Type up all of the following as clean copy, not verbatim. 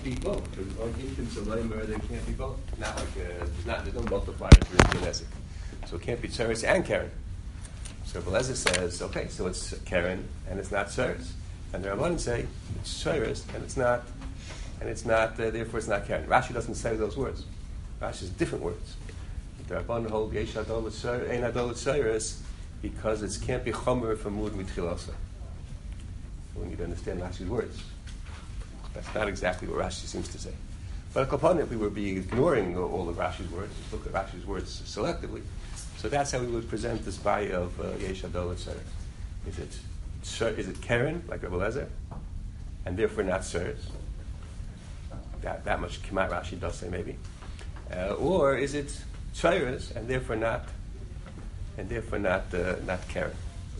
be both. There can't be both. Not like there's no multiplier for Nezek. So it can't be Tzeres and Karen. So Belezer says, okay, so it's Karen and it's not Tzeres. And the Rabbanan say it's Tzeres and it's not, therefore it's not Karen. Rashi doesn't say those words. Rashi says different words. The Rabbanan hold Yesh Adol Ein Adol Tzeres because it can't be Chomer from Mud Mitchilasa. We need to understand Rashi's words. That's not exactly what Rashi seems to say. But if we would be ignoring all of Rashi's words, look at Rashi's words selectively. So that's how we would present this baya of Yesh Adol Tzeres. Is it Karen, like Rebbe Lezer, and therefore not Tzeres? That much Kemat Rashi does say maybe. Or is it Tzeres and therefore not Karen?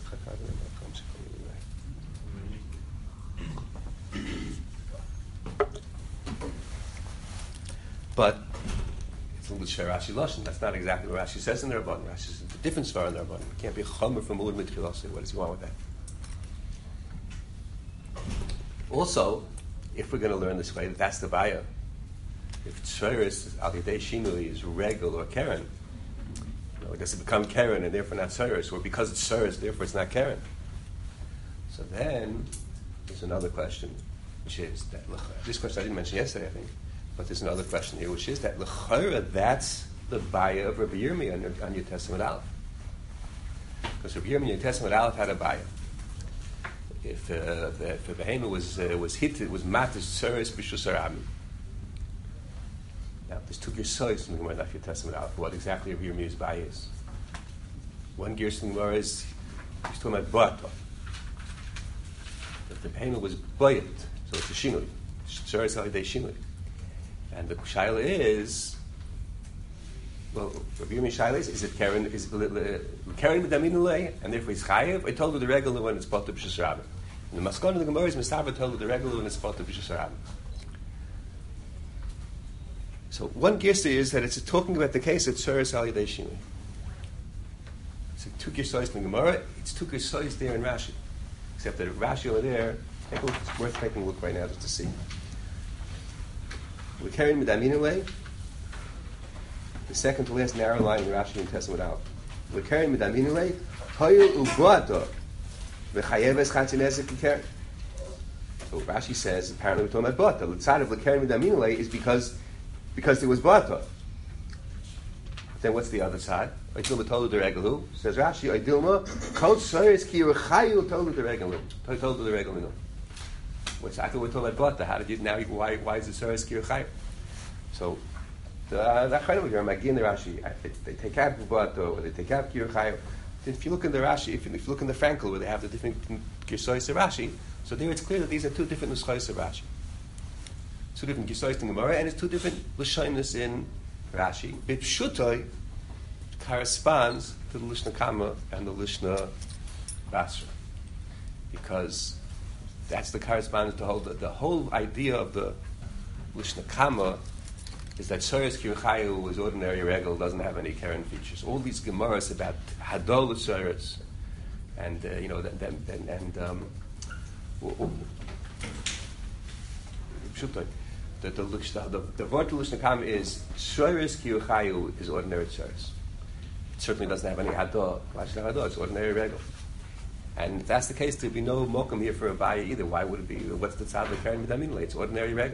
But it's a little Rashi Lashon. That's not exactly what Rashi says in the Rabbanan. Rashi says it's a different svar in the Rabbanan. It can't be a chomer from Ulad Mitchilase. What does he want with that? Also, if we're going to learn this way, that's the baya. If Tzeres al Yidei Shinui is Regel or Karen, does it become Karen and therefore not Tzeres? Or because it's Tzeres, therefore it's not Karen? So then, there's another question, which is that this question I didn't mention yesterday, I think. But there's another question here, which is that l'chayra, that's the baya of Rabbi Yirmiyah on your Testament Aleph. Because Rabbi Yirmiyah, your Testament Aleph had a baya. If the behema was hit, it was matis tzeres b'shus harami. Now, there's two gersois in the Gemara of your Testament Aleph. What exactly Rabbi Yirmiyah's baya is? One gerson in the Gemara is he's talking about bata. If the behema was bayit, so it's a shinui. Tzeres al yidei shinui. And the shaila is, well, Rabbi Yirmiyah shaila is it Karen? Is Karen medaminulei, and therefore he's chayev? I told you the regular when it's bata b'shus harami. And the maskon of the Gemara is Mestava told you the regular when it's bata b'shus harami. So one gista is that it's talking about the case of Tzeres al Yidei Shinui. It's two gistois in the Gemara. It's two gistois there in Rashi, except that Rashi over there. It's worth taking a look right now just to see. We're carrying Midaminaway, the second to last narrow line in Rashi and Testament out. We're carrying Midaminaway, Hoyul Ubuato, V'chayeves Chatzin Kikaren. So Rashi says, apparently we're talking about Bata. The side of L'Karen Midaminaway is because there was Bata. Then what's the other side? Oidilma Tolu Deregalu. Says Rashi, Oidilma, Kol Tzoyes Ki Yeruchayu Tolu Deregalu. Tolu Deregalu. Which I thought we were talking about Bata. How did you now? Why is it Tzeres Ki Yeruchayu? So that kind of here, Magin the Rashi, they take out Bata or they take out Ki Yeruchayu. If you look in the Rashi, if you look in the Frankel where they have the different Gisois of Rashi, so there it's clear that these are two different Nuschos of Rashi. Two different Gisois in Gemara, and it's two different Lashonis in Rashi. Bipshutoi corresponds to the Lishna Kama and the Lishna Basra, because that's the correspondence to the whole idea of the Lishna Kama is that Tzeres Ki Yeruchayu is ordinary regal, doesn't have any Karen features. All these Gemaras about Hadol Tzeres and the word to Lishna Kama is Tzeres Ki Yeruchayu is ordinary Tzeres. It certainly doesn't have any Hadol. Why should it have Hadol? It's ordinary regal. And if that's the case, there'd be no mokum here for a baya either. Why would it be? What's the tzad of Karen Midaminle? It's ordinary regal.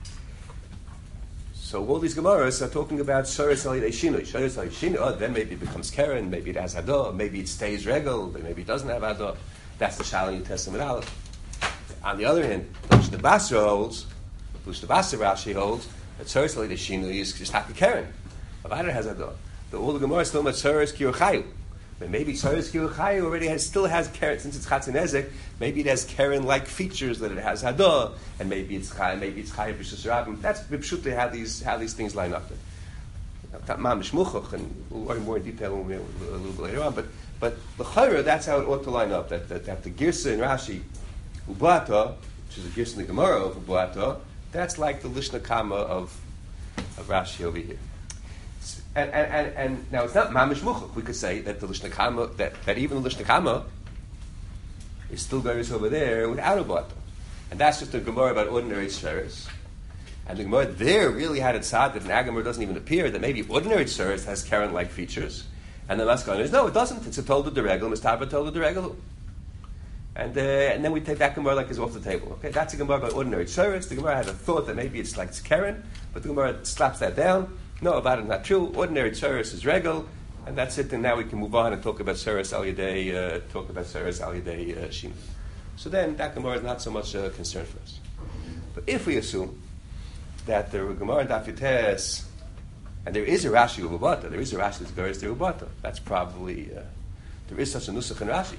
So all these Gemaras are talking about Tzeres al Yidei Shinui. Tzeres al Yidei Shinui, then maybe it becomes Karen, maybe it has Hador, maybe it stays regal, maybe it doesn't have Hador. That's the Shal in New Testament Aleph. On the other hand, the Basra holds, the Basra Rashi holds, that Tzeres al Yidei Shinui is just like a Karen. But it has Hador. All the Gemaras talking about Tzeres Ki Yeruchayu. But maybe Tzeres Ki Yeruchayu already still has Karen, since it's Chatzin Ezek, maybe it has Karen-like features that it has Hador, and maybe it's Chayav B'Shus Harami. That's B'Pshutei how these things line up. Mamish Muchach, and we'll worry more in detail a little bit later on, but L'chayra, that's how it ought to line up, that the Girsa in Rashi, Ubata, which is a Girsa in the Gemara of Ubata, that's like the Lishna Kama of Rashi over here. And now it's not mamish muchach. We could say that the Lishna Kama, that even the Lishna Kama is still various over there without a bata, and that's just a Gemara about ordinary Tzeres. And the Gemara there really had it sad that an Agamor doesn't even appear, that maybe ordinary tsuris has Karen-like features. And the Maskana is, no, it doesn't. It's a Tolda Deregel, Mistaba Tolda Deregel. And then we take that Gemara like it's off the table. Okay, that's a Gemara about ordinary tsuris. The Gemara had a thought that maybe it's like it's Karen, but the Gemara slaps that down. No, about it, not true. Ordinary tsuris is Regel, and that's it. And now we can move on and talk about tsuris al Yadei, Shina. So then that Gemara is not so much a concern for us. But if we assume that the Gemara in Daf Yotes, and there is a Rashi Ubata, there is a Rashi that's Geras de Ubata. That's probably, there is such a Nusach in Rashi.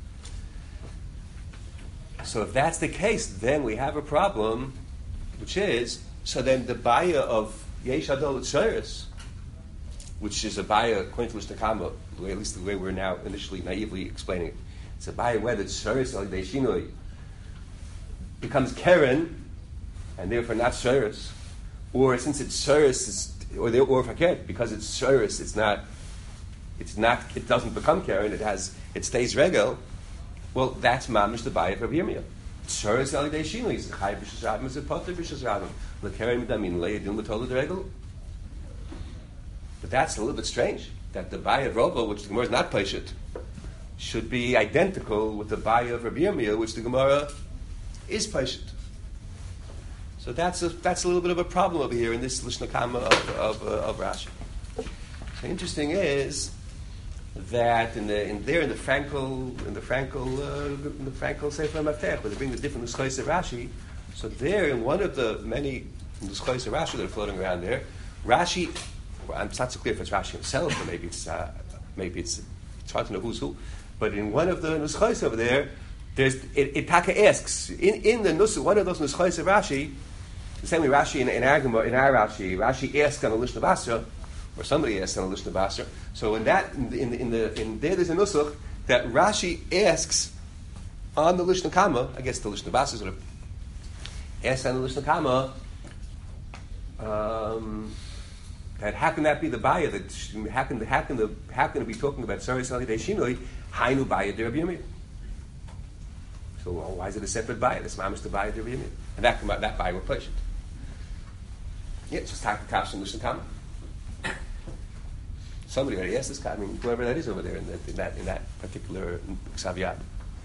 So if that's the case, then we have a problem, which is, so then the Baya of Yesh Adol Tzeres, which is a Baya according to Mishnah Kama, at least the way we're now initially naively explaining it, it's a Baya whether Tzeres al Yidei Shinoi becomes Keren, and therefore not Tzeres, or since it's Tzeres, or if I can't, because it's Tzeres, it doesn't become Keren, it stays Regel. Well, that's Mamish the Baya of Rabbi Yirmiyah. Tzeres al Yidei Shinoi is a Chai b'Shas Rabim, is a Potter b'Shas Rabim. L'Keren Midamin le'Yedin l'Tola Deregel. But that's a little bit strange that the Baya of Robo, which the Gemara is not Peshet, should be identical with the Baya of Rabbi Yirmiyah, which the Gemara is Peshet. So that's a little bit of a problem over here in this Lishna Kama of Rashi. So interesting is that in the Frankel Sefer Maftech, where they bring the different nuschos of Rashi. So there, in one of the many nuschos of Rashi that are floating around there, Rashi. Well, it's not so clear if it's Rashi himself, or maybe it's hard to know who's who. But in one of the nuschos over there, it Taka asks in the nus, one of those nuschos of Rashi. The same way Rashi in our Rashi asks on a Lishna Basra, or somebody asks on a Lishna Basra. So in there there's a nusach that Rashi asks on the Lishna Kama. I guess the Lishna Basra sort of asks on the Lishna Kama that how can that be the Baya? That how can it be talking about Tzeres al Yidei Shinoi? Hainu Baya de Rabbi Yirmiyah. So why is it a separate Baya? This Mamish the Baya de Rabbi Yirmiyah, and that Baya replaced it. Yeah, it's just Taka Kash and Lishna Kama. Somebody already asked this guy. I mean, whoever that is over there in that particular Xaviad.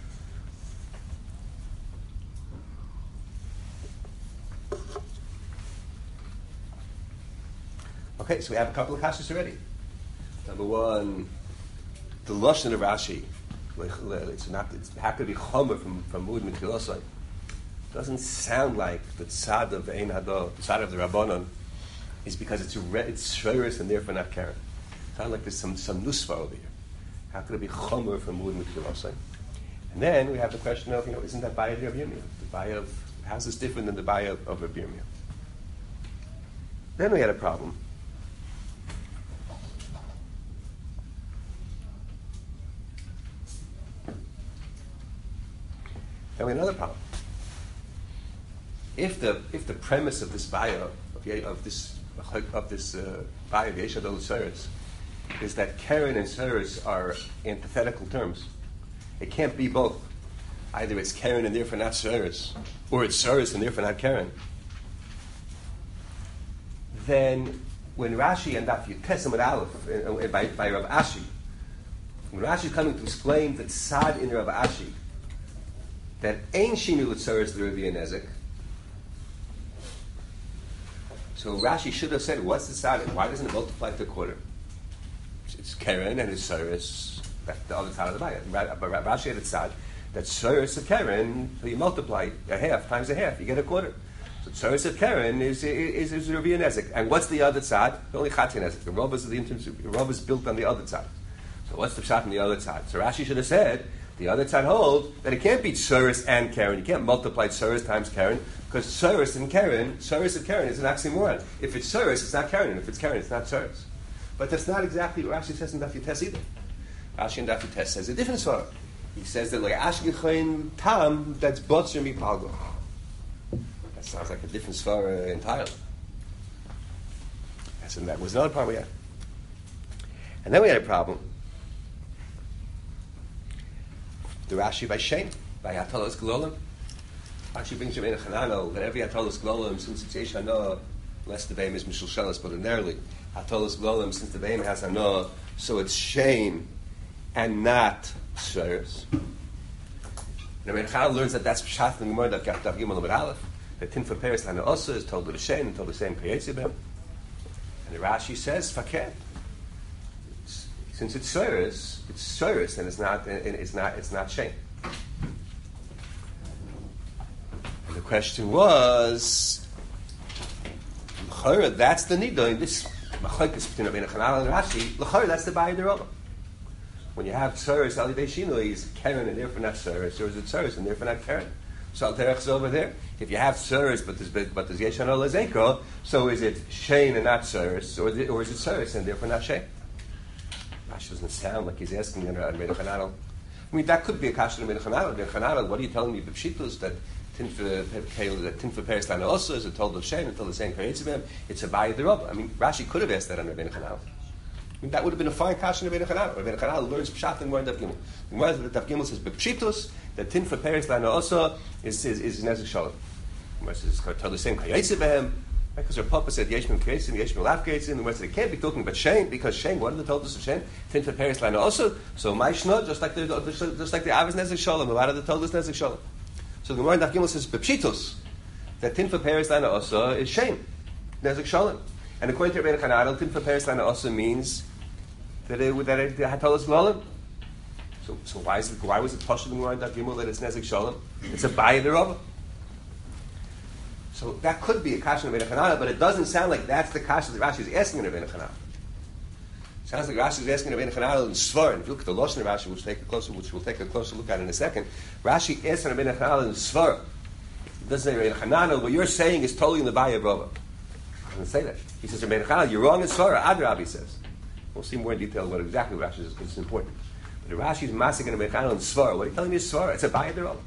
Okay, so we have a couple of kashas already. Number one, the lashon of Rashi. It's how could it be chomer from Mud Mitzilosai? Doesn't sound like the tzad of Ein Hado, the tzad of the Rabbanon, is because it's shreiris and therefore not Karen. Sounds like there's some nusva over here. How could it be chomer from Mud Mitzilosai? And then we have the question of, isn't that Baya of Rabbi Yirmiyah? The Baya of, how's this different than the Baya of Rabbi Yirmiyah? Then we had a problem. Then we had another problem. If the premise of this Baya of this Baya of Yesh Adol Tzeres is that Karen and Tzeres are antithetical terms, it can't be both. Either it's Karen and therefore not Tzeres, or it's Tzeres and therefore not Karen. Then when Rashi and Daf Yotes Amud Aleph by Rav Ashi, when Rashi is coming to explain that Sad in Rav Ashi, that Ein Shinu L'Tzeres L'Revi Nezek. So Rashi should have said, what's the Sad? Why doesn't it multiply to a quarter? It's Keren and it's Tzeres, the other side of the Baya. But Rashi had it Sad, that Tzeres of Keren, so you multiply a half times a half, you get a quarter. So Tzeres of Keren is L'Revi Nezek. And what's the other side? Only Chatzin Nezek. The Rav is built on the other side. So what's the shot on the other side? So Rashi should have said, the other side holds that it can't be Tzeres and Karen. You can't multiply Tzeres times Karen, because Tzeres and Karen is an oxymoron. If it's Tzeres, it's not Karen, and if it's Karen, it's not Tzeres. But that's not exactly what Rashi says in Daf Yotes either. Rashi in Daf Yotes says a different story. He says that like Ashkechain Tam, that's Botzer Mipalgo. That sounds like a different story entirely. And that was another problem we had. And then we had a problem. The Rashi by Shem, by Atalas Gololim. Rashi brings Rabbeinu Chananel that every Hatolas Glolim, since it's Yesh Hana, less the Beim is Mishul Shelas, but ordinarily, Hatolas Glolim, since the Beim has Hana, so it's Shane and not Sheres. Rabbeinu Chananel learns that that's Pshat in the Gemara, that Daf Gimel Amud Aleph, that Tinfa Peres Lana Osa is told to the Shane and told the same Kayetzi Beim. And the Rashi says, Fakir. Since it's Sheres, and it's not Shane. The question was, l'chora, that's the nida in this machlokes between Rabbeinu Chananel and Rashi. L'chora, that's the Bayei Derabah. When you have tzuris al yidei shinui, is keren and therefore not tzuris, or is it tzuris and therefore not keren? So al terech is over there. If you have tzuris but there's yesh hana lezeko, so is it shein and not tzuris, or is it tzuris and therefore not shein? Rashi doesn't sound like he's asking Rabbeinu Chananel. I mean, that could be a kasha to Rabbeinu Chananel. Rabbeinu Chananel, what are you telling me? The pshitus that Tinfa Peres Lana also is a told of Shein until the same Kayetzibim. It's a Bayei Derabah. I mean, Rashi could have asked that on Rabbeinu Chananel. I mean, that would have been a fine kasha in Rabbeinu Chananel. Rabbeinu Chananel learns Pshat in Daf Gimel. The Gemara Daf Gimel says B'Pshitus that Tinfa Peres Lana also is Nezek Shalom. The Gemara says told the same Kayetzibim because her Papa said Yeshmim Kayetzim, Yeshmim Lav Kayetzim. The Gemara said it can't be talking about Shein because Shein. What are the totals of Shein? Tinfa Peres Lana also. So Maishna just like the Avos Nezek Shalom. A lot of the totals Nezek Shalom. So the Gemara in Daf Gimel says B'Pshitus that Tinfa Peres Lana also is Shein, Nezek Shalom, and according to Rabbeinu Chananel, Tinfa Peres Lana also means that it Hatolas Glolim. So why was it Pashut in the Gemara in Daf Gimel that it's Nezek Shalom? It's a Bayei Derabah. So that could be a kasha in Rabbeinu Chananel, but it doesn't sound like that's the kasha that Rashi is asking in Rabbeinu Chananel. It sounds like Rashi is asking Rabbeinu Chananel in Svar. And if you look at the Lashon of Rashi, which we'll take a closer look at in a second, Rashi asks Rabbeinu Chananel in Svar. It doesn't say Rabbeinu Chananel, what you're saying is totally in the Bayei Derabah. It doesn't say that. He says Rabbeinu Chananel, you're wrong in Svar. Adrab, he says. We'll see more in detail what exactly Rashi says because it's important. But the Rashi is massacring Rabbeinu Chananel in Svar. What are you telling me is Svar? It's a Bayei Derabah.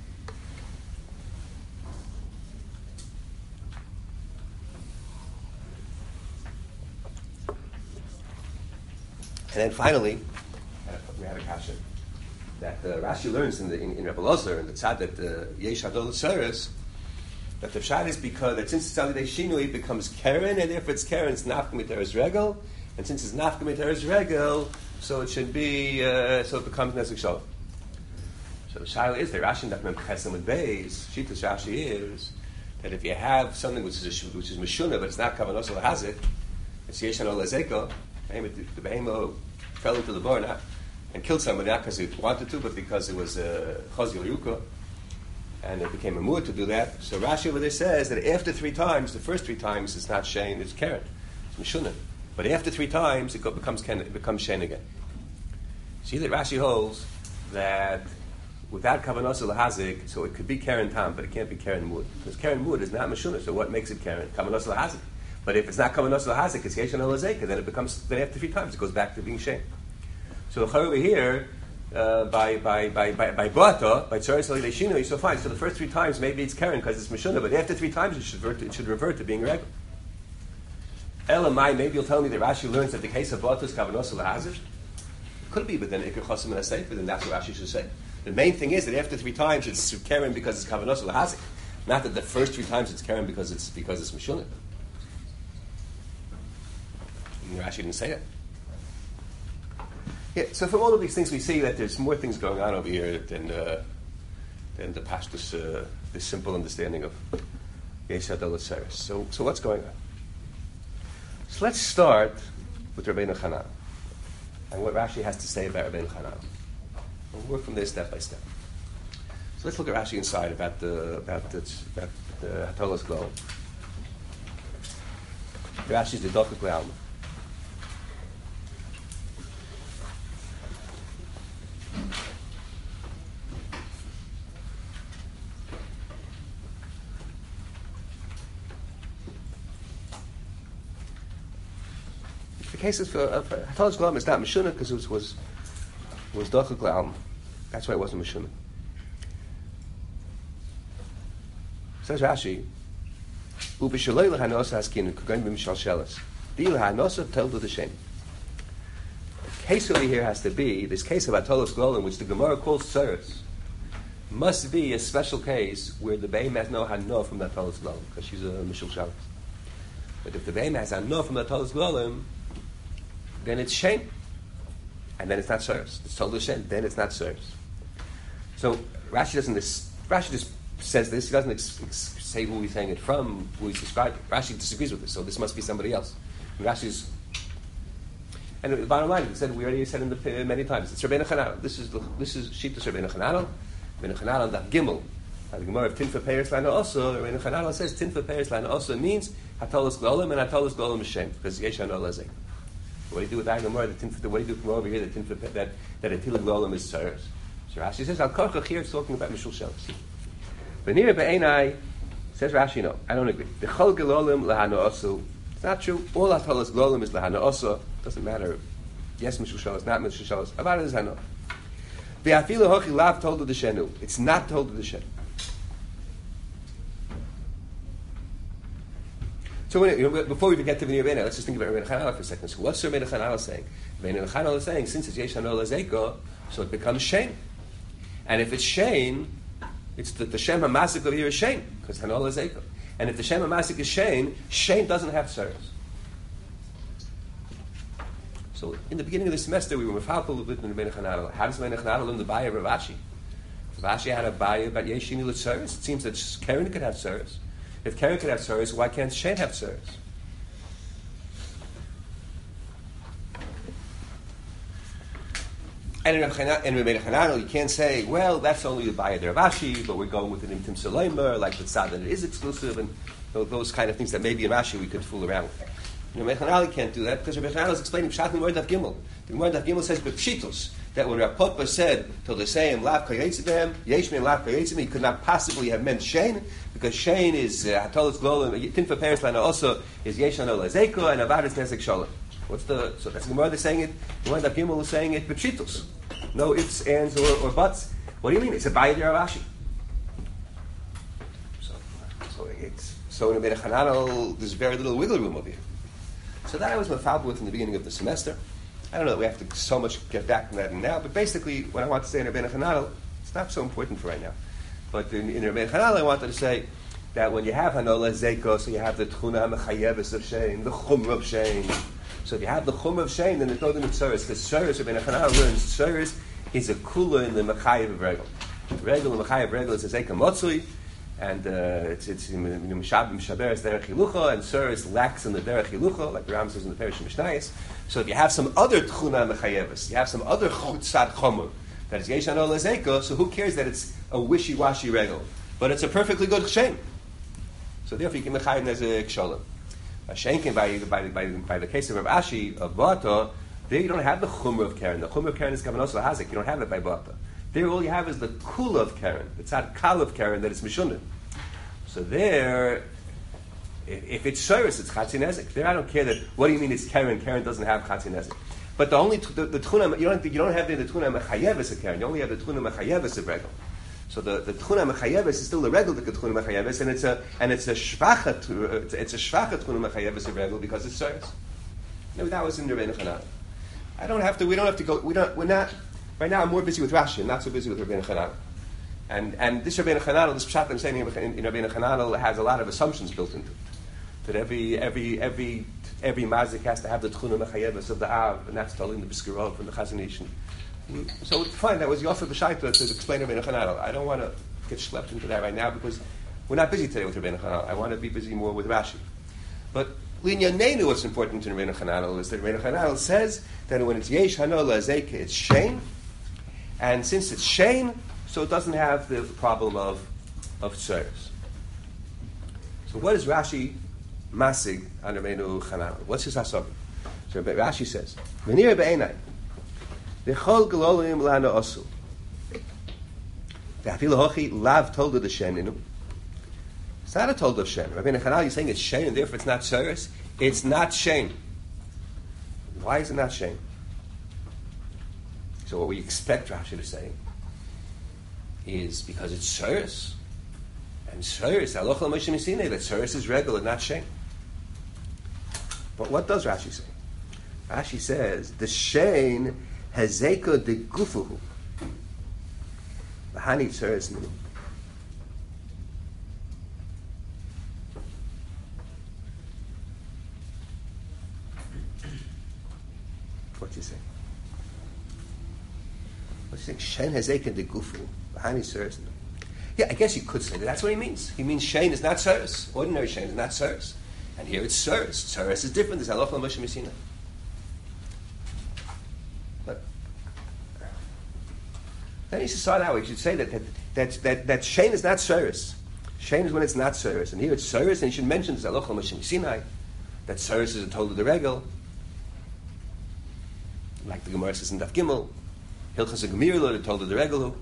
And then finally, we have a kasha that Rashi learns in Rebbe Lozer in the tzad that Yesh Hadol Tzuris, that the pshat is because that since it's Alidei Shinui it becomes Keren, and therefore it's Keren, it's Nafka Miteres Regel, and since it's Nafka Miteres Regel, so it should be so it becomes Nezek Shalom. So the shaila is that Rashi that Mem Chesem and Beis Shitas Rashi is that if you have something which is Meshuna but it's not Kavanos Lahazik, it's Yesh Hadol Lezeko. The behemoth fell into the barn and killed somebody, not because it wanted to, but because it was Chazil Yuka, and it became a mu'ah to do that. So Rashi over there says that after 3 times, the first 3 times it's not Shein, it's Keren, it's Meshuna. But after 3 times, it becomes Shein again. See that Rashi holds that without Kavanos Lahazik, so it could be Keren Tam, but it can't be Keren Mu'ah. Because Keren Mu'ah is not Meshuna, so what makes it Keren? Kavanos Lahazik. But if it's not Kavanos Lahazik, it's Yesh Hana Lezeka, then after 3 times it goes back to being Shein. So over here, by Boata, by Tzuris Alidei Shinui, so fine. So the first 3 times maybe it's Keren because it's Meshuna, but after 3 times it should revert to being regular. Elamai, maybe you'll tell me that Rashi learns that the case of Boata is Kavanos Lahazik. It could be, but then Iker Chosim and Asefer, then that's what Rashi should say. The main thing is that after 3 times it's Keren because it's Kavanos Lahazik, not that the first 3 times it's Keren because it's Meshuna. Rashi didn't say it. Yeah, so from all of these things we see that there's more things going on over here than the Pashtus, this simple understanding of Yesh Hadol Tzuris. So what's going on? So let's start with Rabbeinu Chananel and what Rashi has to say about Rabbeinu Chananel. We'll work from there step by step. So let's look at Rashi inside about the Hatolas Glow. Rashi's the Dokuk Le'alma. The cases for Hatalas Gloam is not Meshuna because it was Dochuk Le'alma. That's why it wasn't Meshuna. Says Rashi, Ubishalei L'Hanosa Haskin Kugan B'Mishal Shelas. Di L'Hanosa Tel to the Shem. The case over here has to be this case of Hatalas Gloam, which the Gemara calls Tzuris. must be a special case where the Behem has no hano from the Talis Glolim, because she's a Mishul Shabbos. But if the Behem has hano from the Talis Glolim, then it's shame. And then it's not service. It's total shame. Then it's not service. So Rashi just says this. He doesn't say who he's saying it from, who he's describing. Rashi disagrees with this, so this must be somebody else. And Rashi's, and the bottom line, we already said in the many times, it's Rabbeinu Chananel. This is Shittus Rabbeinu Chananel. Rabbeinu Chananel Daf Gimel. The Gemara of Tinfa Peres Lana also. Rabbeinu Chananel says Tinfa Peres Lana also means Hatalas Glolim, and Hatalas Glolim is shame because Yeshan Olazek. What do you do with that Gemara? What do you do from over here? That a Tilah Glolim is Tzaros. So Rashi says Al Korchach here is talking about Mishul Shabbos. V'nira be'enai says Rashi, no, I don't agree. The Chol Glolim lahana osu. It's not true. All Hatalas Glolim is lahana osu. Doesn't matter. Yes, Mishul Shabbos, not Mishul Shabbos. About it is hano. Ve'afilu hochi lav told to the shenu. It's not told to the shenu. So before we get to V'nira be'enai, let's just think about Rabbeinu Chananel for a second. So what's Rabbeinu Chananel saying? Rabbeinu Chananel is saying, since it's Yesh Hano Lazeko, so it becomes shame. And if it's shame, it's the Shem HaMasik over here is shame, because Hano Lazeko. And if the Shem HaMasik is shame, shame doesn't have service. So in the beginning of the semester, we were mefalpel with Rabbeinu Chananel. How does Rabbeinu Chananel learn the Baya of Rav Ashi? Rav Ashi had a Baya about Yeshini with service. It seems that Karen could have service. If Karen could have service, why can't Shane have service? And in Rabbeinu Chananel, you can't say, well, that's only the Baya de Rav Ashi, but we're going with an Imtim Suleimer, like the Tzad that it is exclusive, and those kind of things that maybe in Rashi we could fool around with. Rabbeinu Chananel can't do that because Rabbeinu Chananel is explaining Pshat in Word Daf Gimel. The Word Daf Gimel says B'Pshitos, that when Rav Papa said to the same Lav Kayetzibem, Yeshmin Lav Kayetzibem, he could not possibly have meant Shane, because Shane is Hatalas Glolim, Tinfa Peres Lana also is Yeshan Olazeko, and Avad is Nezek Shalom. So that's the Gemara that's saying it. The Word Daf Gimel is saying it B'Pshitos. No ifs, ands, or buts. What do you mean? It's a Baya de Rav Ashi. So in Rabbeinu Chananel, there's very little wiggle room over here. So that I was mefalpel with in the beginning of the semester. I don't know that we have to so much get back from that now, but basically what I want to say in Rabbeinu Chananel, it's not so important for right now. But in Rabbeinu Chananel, I wanted to say that when you have Hanola Zeko, so you have the Tchuna HaMechayeves of Shein, the Chumra of Shein. So if you have the Chumra of Shein, then there's no limit to Tzaros, because Tzaros, Rabbeinu Chananel learns, Tzaros is a Kula in the Mechayev of Regel. Regel, the Mechayev of Regel is a Zeka Motzui, and it's Mishaberes Derech Hilucha, and Tzaros lacks in the Derech Hilucha, like the Ram says in the Perish Mishnayos. So if you have some other Tchuna Mechayeves, you have some other Tzad Chomer, that is Yesh Hano Lezeko, so who cares that it's a wishy-washy Regel? But it's a perfectly good Kshem. So therefore you can Mechayev as a Ksholim. Shenkin, by the case of Rav Ashi, of Bata, there you don't have the Chumra of Karen. The Chumra of Karen is Kavanos Lahazik. You don't have it by Bata. There all you have is the Kula of Karen. The Tzad Kal of Karen that is Mishunin. So there, if it's Shairis, it's Chatzin Ezek. There I don't care that, what do you mean it's Karen? Karen doesn't have Chatzin Ezek. But the only, the Tchuna, you don't have the Tchuna Mechayeves of Karen. You only have the Tchuna Mechayeves of Regel. So the Tchuna Mechayeves is still the Regel, the Tchuna Mechayeves, and it's a Shvachat Tchuna Mechayeves of Regel because it's Shairis. No, that was in the Rabbeinu Chananel. We don't have to go, we're not, right now I'm more busy with Rashi and not so busy with Rabbeinu Chananel. And this Rabbeinu Chananel, this Pshat I'm saying in Rabbeinu Chananel has a lot of assumptions built into it. That every mazik has to have the Tchuna Mechayeves of the Av, and that's telling the Biskarov and the Chazon Ish. So fine, that was Yosef B'Shaita to explain Rabbeinu Chananel. I don't want to get schlepped into that right now because we're not busy today with Rabbeinu Chananel. I want to be busy more with Rashi. But Linyanenu, what's important in Rabbeinu Chananel is that Rabbeinu Chananel says that when it's Yesh Hano Lazeka, it's Shein, and since it's Shein, so it doesn't have the problem of Tzaros. So what is Rashi masig on Rabbeinu Chananel? What's his hasabah? So Rashi says, "V'nira be'enai, v'chol gelolim lana osu, v'afilu hochi lav tolda the sheninu." It's not a told of Shen. Rabbeinu Chananel, you're saying it's Shen, and therefore it's not Tzaros. It's not Shen. Why is it not Shen? So what we expect Rashi to say is because it's Tzaros. And Tzaros, Aloch l'Moshe Misine, that Tzaros is regular, not Shen. But what does Rashi say? Rashi says, the Shen hazeka de gufuhu. Hani tzeres minu. What do you say? What do you think? Shen hazeken de gufu. Hani tzeres minu. Yeah, I guess you could say that. That's what he means. He means Shein is not Tzeres. Ordinary Shein is not Tzeres. And here it's Tzeres. Tzeres is different. There's Halacha Moshe Messina. But then you should start out. You should say that Shein is not Tzeres. Shein is when it's not Tzeres. And here it's Tzeres, and you should mention there's Halacha Moshe Messina, that Tzeres is a total the regel. Like the Gemara says in Daf Gimel, Hilchas Gemir, the total the regel.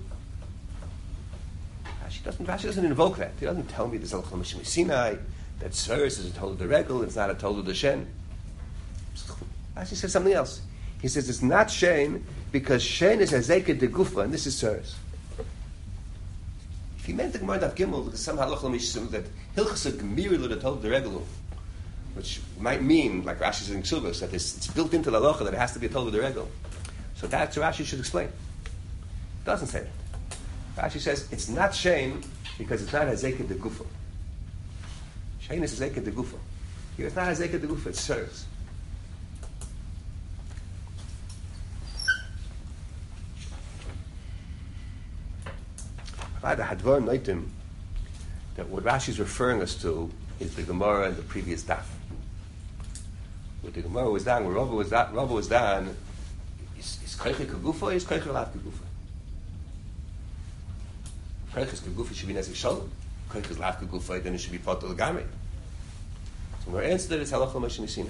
Rashi doesn't invoke that. He doesn't tell me there's a Halacha Moshe Sinai, that Tzeres is a total the regel, it's not a total the Shen. Rashi says something else. He says it's not Shen because Shen is Hazekah de Gufa, and this is Tzeres. If he meant the Gemara Daf Gimel, there's some Halacha Moshe that Hilchas Gemir the total the regel, which might mean, like Rashi says in Ksubos, that it's built into the Halacha that it has to be a total the regel. So that's what Rashi should explain. It doesn't say that. Rashi says it's not Shein because it's not Hazekah de Gufa. Shein is Hazekah de Gufa. Here it's not Hazekah de Gufa, it's Tzeres. The Hadvar Noitim, that what Rashi is referring us to is the Gemara and the previous daf. What the Gemara was done, where Rava was done, is Koiche Kegufa or is Koiche Lav Kegufa? Koiches Kegufa should be Nezek Shalom. Koiches Lav Kegufa, then it should be Potel Gamri. So our answer to that is Halacha Moshe Sinai.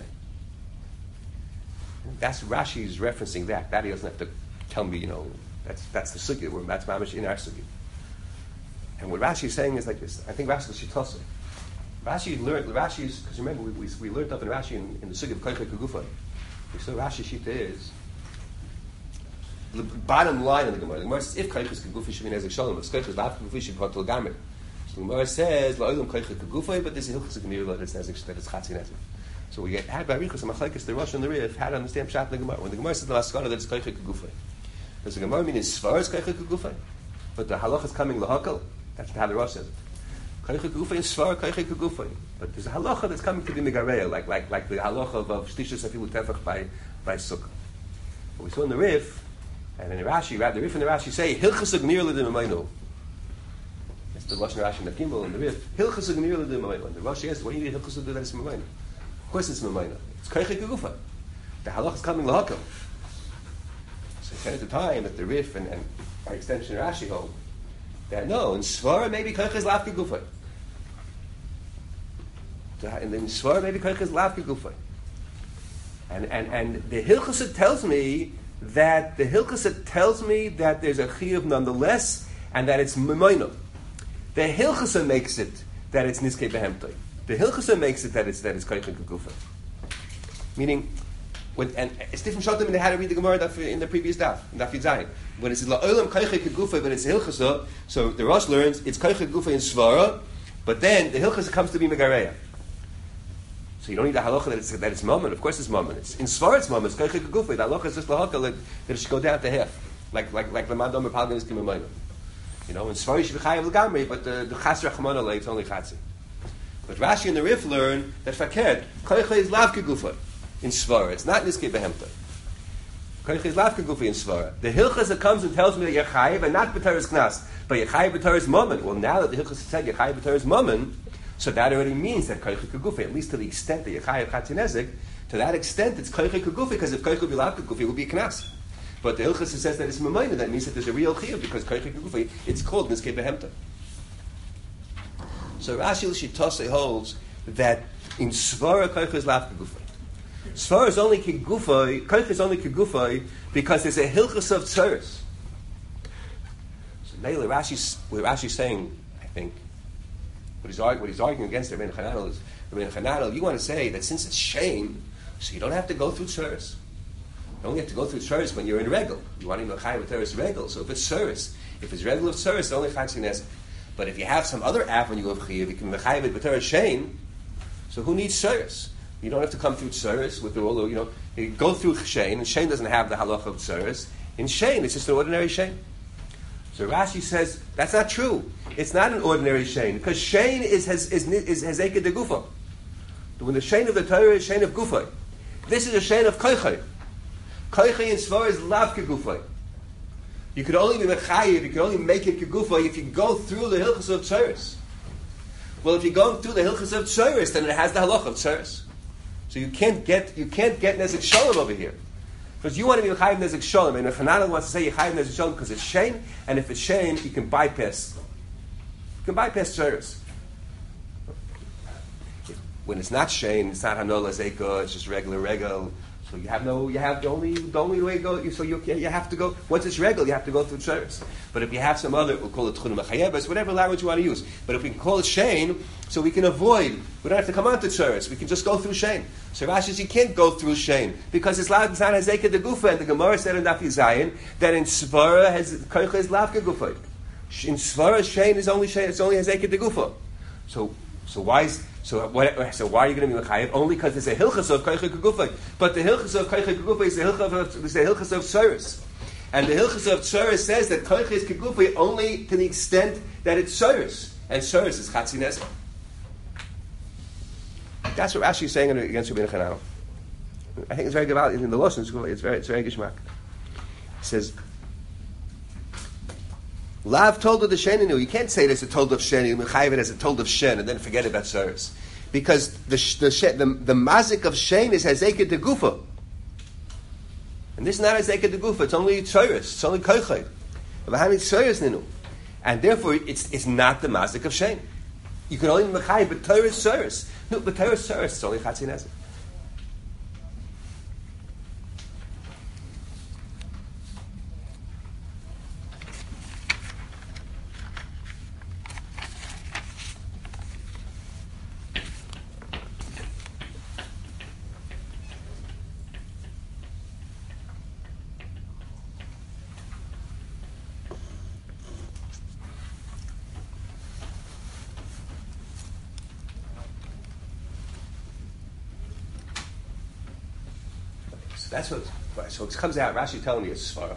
That's Rashi is referencing that. That he doesn't have to tell me, that's the sugya, where that's mamish in our sugya. And what Rashi is saying is like this. I think Rashi is Shitose. Because remember, we learned up in Rashi in the sugya of Koiches Kegufa. We saw Rashi Shita is, the bottom line of the Gemara says, if Koiches Kegufa should be Nezek Shalom, if Koiches Lav Kegufa should be Potel Gamri. So the Gemara says, La'olam Koiches Kegufa, but this is Hilchas Gemir that it's Nezek, that it's Chatzi Nezek. So we had by Richos and Machlekes, the Rosh and the Rif, how to understand Pshat in the Gemara. When the Gemara says the Laskana that it's Koiches Kegufa, does the Gemara mean in Svar is Koiches Kegufa? But the Halach is coming Lahakal? That's how the Rosh says it. Koiches Kegufa in Svar, Koiches Kegufa. But there's a Halacha that's coming to be Megareya, like the Halacha of Shtishas Afilu Tefach by Sukkah. But we saw in the Rif, and in the Rashi, the Rif and the Rashi say, Hilchas Gemir l'dim amaynu. That's the Lashon Rashi and the Gimel and the Rif. Hilchas Gemir l'dim amaynu. And the Rashi asks, what do you need Hilchas l'dim amaynu? Of course it's amaynu. It's Koiches Kegufa. The Halach is coming Lahakal. So at the time that the Rif and by extension Rashi hold, that no, in Svar maybe Koiches Lav Kegufa. And in Svar maybe Koiches Lav Kegufa. And the Hilchas tells me that there's a chiyuv nonetheless, and that it's memoino. The Hilchasa makes it that it's niskei behemtoi. The Hilchasa makes it that it's koichen kegufa. Meaning, and it's different shatim in how to read the Gemara in the previous daf, in daf Yudzayin. When it says la'olam koichen kegufa, but it's Hilchasa, so the Rosh learns it's koichen kegufa in svara, but then the Hilchasa comes to be megareya. So you don't need the halacha that it's moment. Of course it's moment. It's in Svar it's moment. It's koiche kegufa. The halacha is just lahaka that it should go down to half, like the madam palgan is kimamayim. In Svar you should be chayav l'gamri, but the chasr chamana it's only chatzi. But Rashi and the Rif learn that fakir koiche is lav kegufa in Svar. It's not niskei behemta. Koiche is lav kegufa in Svar. The hilchas that comes and tells me that you're chayav and not b'teres knas, but you're chayav b'teres moment. Well, now that the hilchas said you're chayav b'teres moment. So that already means that koiche kegufa, at least to the extent that you're chayav chatzi nezek, to that extent it's koiche kegufa, because if koiche would be lav kegufa, it would be a knas. But the Hilchas says that it's memayna, that means that there's a real chiyuv, because koiche kegufa, it's called niskei behemta. So Rashi L'shitose holds that in Svara koiche is lav kegufa. Svara is only kegufa, koiche is only kegufa, because there's a Hilchas of tzeres. So Meila, Rashi's saying, I think, what he's arguing against Rabbeinu Chananel is, Rabbeinu Chananel, you want to say that since it's shame, so you don't have to go through tzeres. You only have to go through tzeres when you're in regel. You want to know chayav b'teres regel. So if it's tzeres, if it's regel of tzeres, it's only chatzi nezek. But if you have some other avenue of chayav, you can chayav b'teres shame. So who needs tzeres? You don't have to come through tzeres with all the, you go through shein, and shein doesn't have the halacha of tzeres. In shein, it's just an ordinary shein. So Rashi says that's not true. It's not an ordinary shein because shein is hezekah de gufa. When the shein of the Torah is shein of gufa, this is a shein of koichay. Koichay in Svar is lav kegufay. You could only be mechayiv, you could only make it kegufay if you go through the hilchos of tzeres. Well, if you go through the hilchos of tzeres, then it has the halach of tzeres. So you can't get nezek shalom over here. Because you want to be mechayiv nezek shalom, and if Hanan wants to say yechayiv nezek shalom because it's shein, and if it's shein, you can bypass. You can bypass tzeres. When it's not shein, it's not hanola zeka, it's just regular. So you have the only way to go. So you have to go. Once it's regular, you have to go through tzeres. But if you have some other, we'll call it tchuna mechayevas, whatever language you want to use. But if we can call it shein, so we can avoid. We don't have to come on to tzeres. We can just go through shein. So Rashi says you can't go through shein because it's not hazeka de gufa, and the Gemara said in Daf Yizayin that in svara has koicha is lavka gufa. In svara shein is only shein. It's only hazeka de gufa. So why are you going to be mechayev? Only because there's a hilchas of koicha kegufay. But the hilchas of koicha kegufay is the hilchas of tzeres. And the hilchas of tzeres says that koicha is kegufay only to the extent that it's tzeres. And tzeres is chatzi nezek. That's what Rashi is saying against Rabbi Chananel. I think it's very good in the Lashon school. It's very gishmak. He says, Lav told of the Sheninu. You can't say there's a told of Shen, mechayev it as a told of Shen, and then forget about Tzeres. Because the mazik of Shen is hazekah de gufa. And this is not hazekah de gufa, it's only Tzeres, it's only koichay. And therefore, it's not the mazik of Shen. You can only mechayev, but Tzeres. No, but Tzeres, it's only chatzi nezek. So it comes out, Rashi telling me it's svara,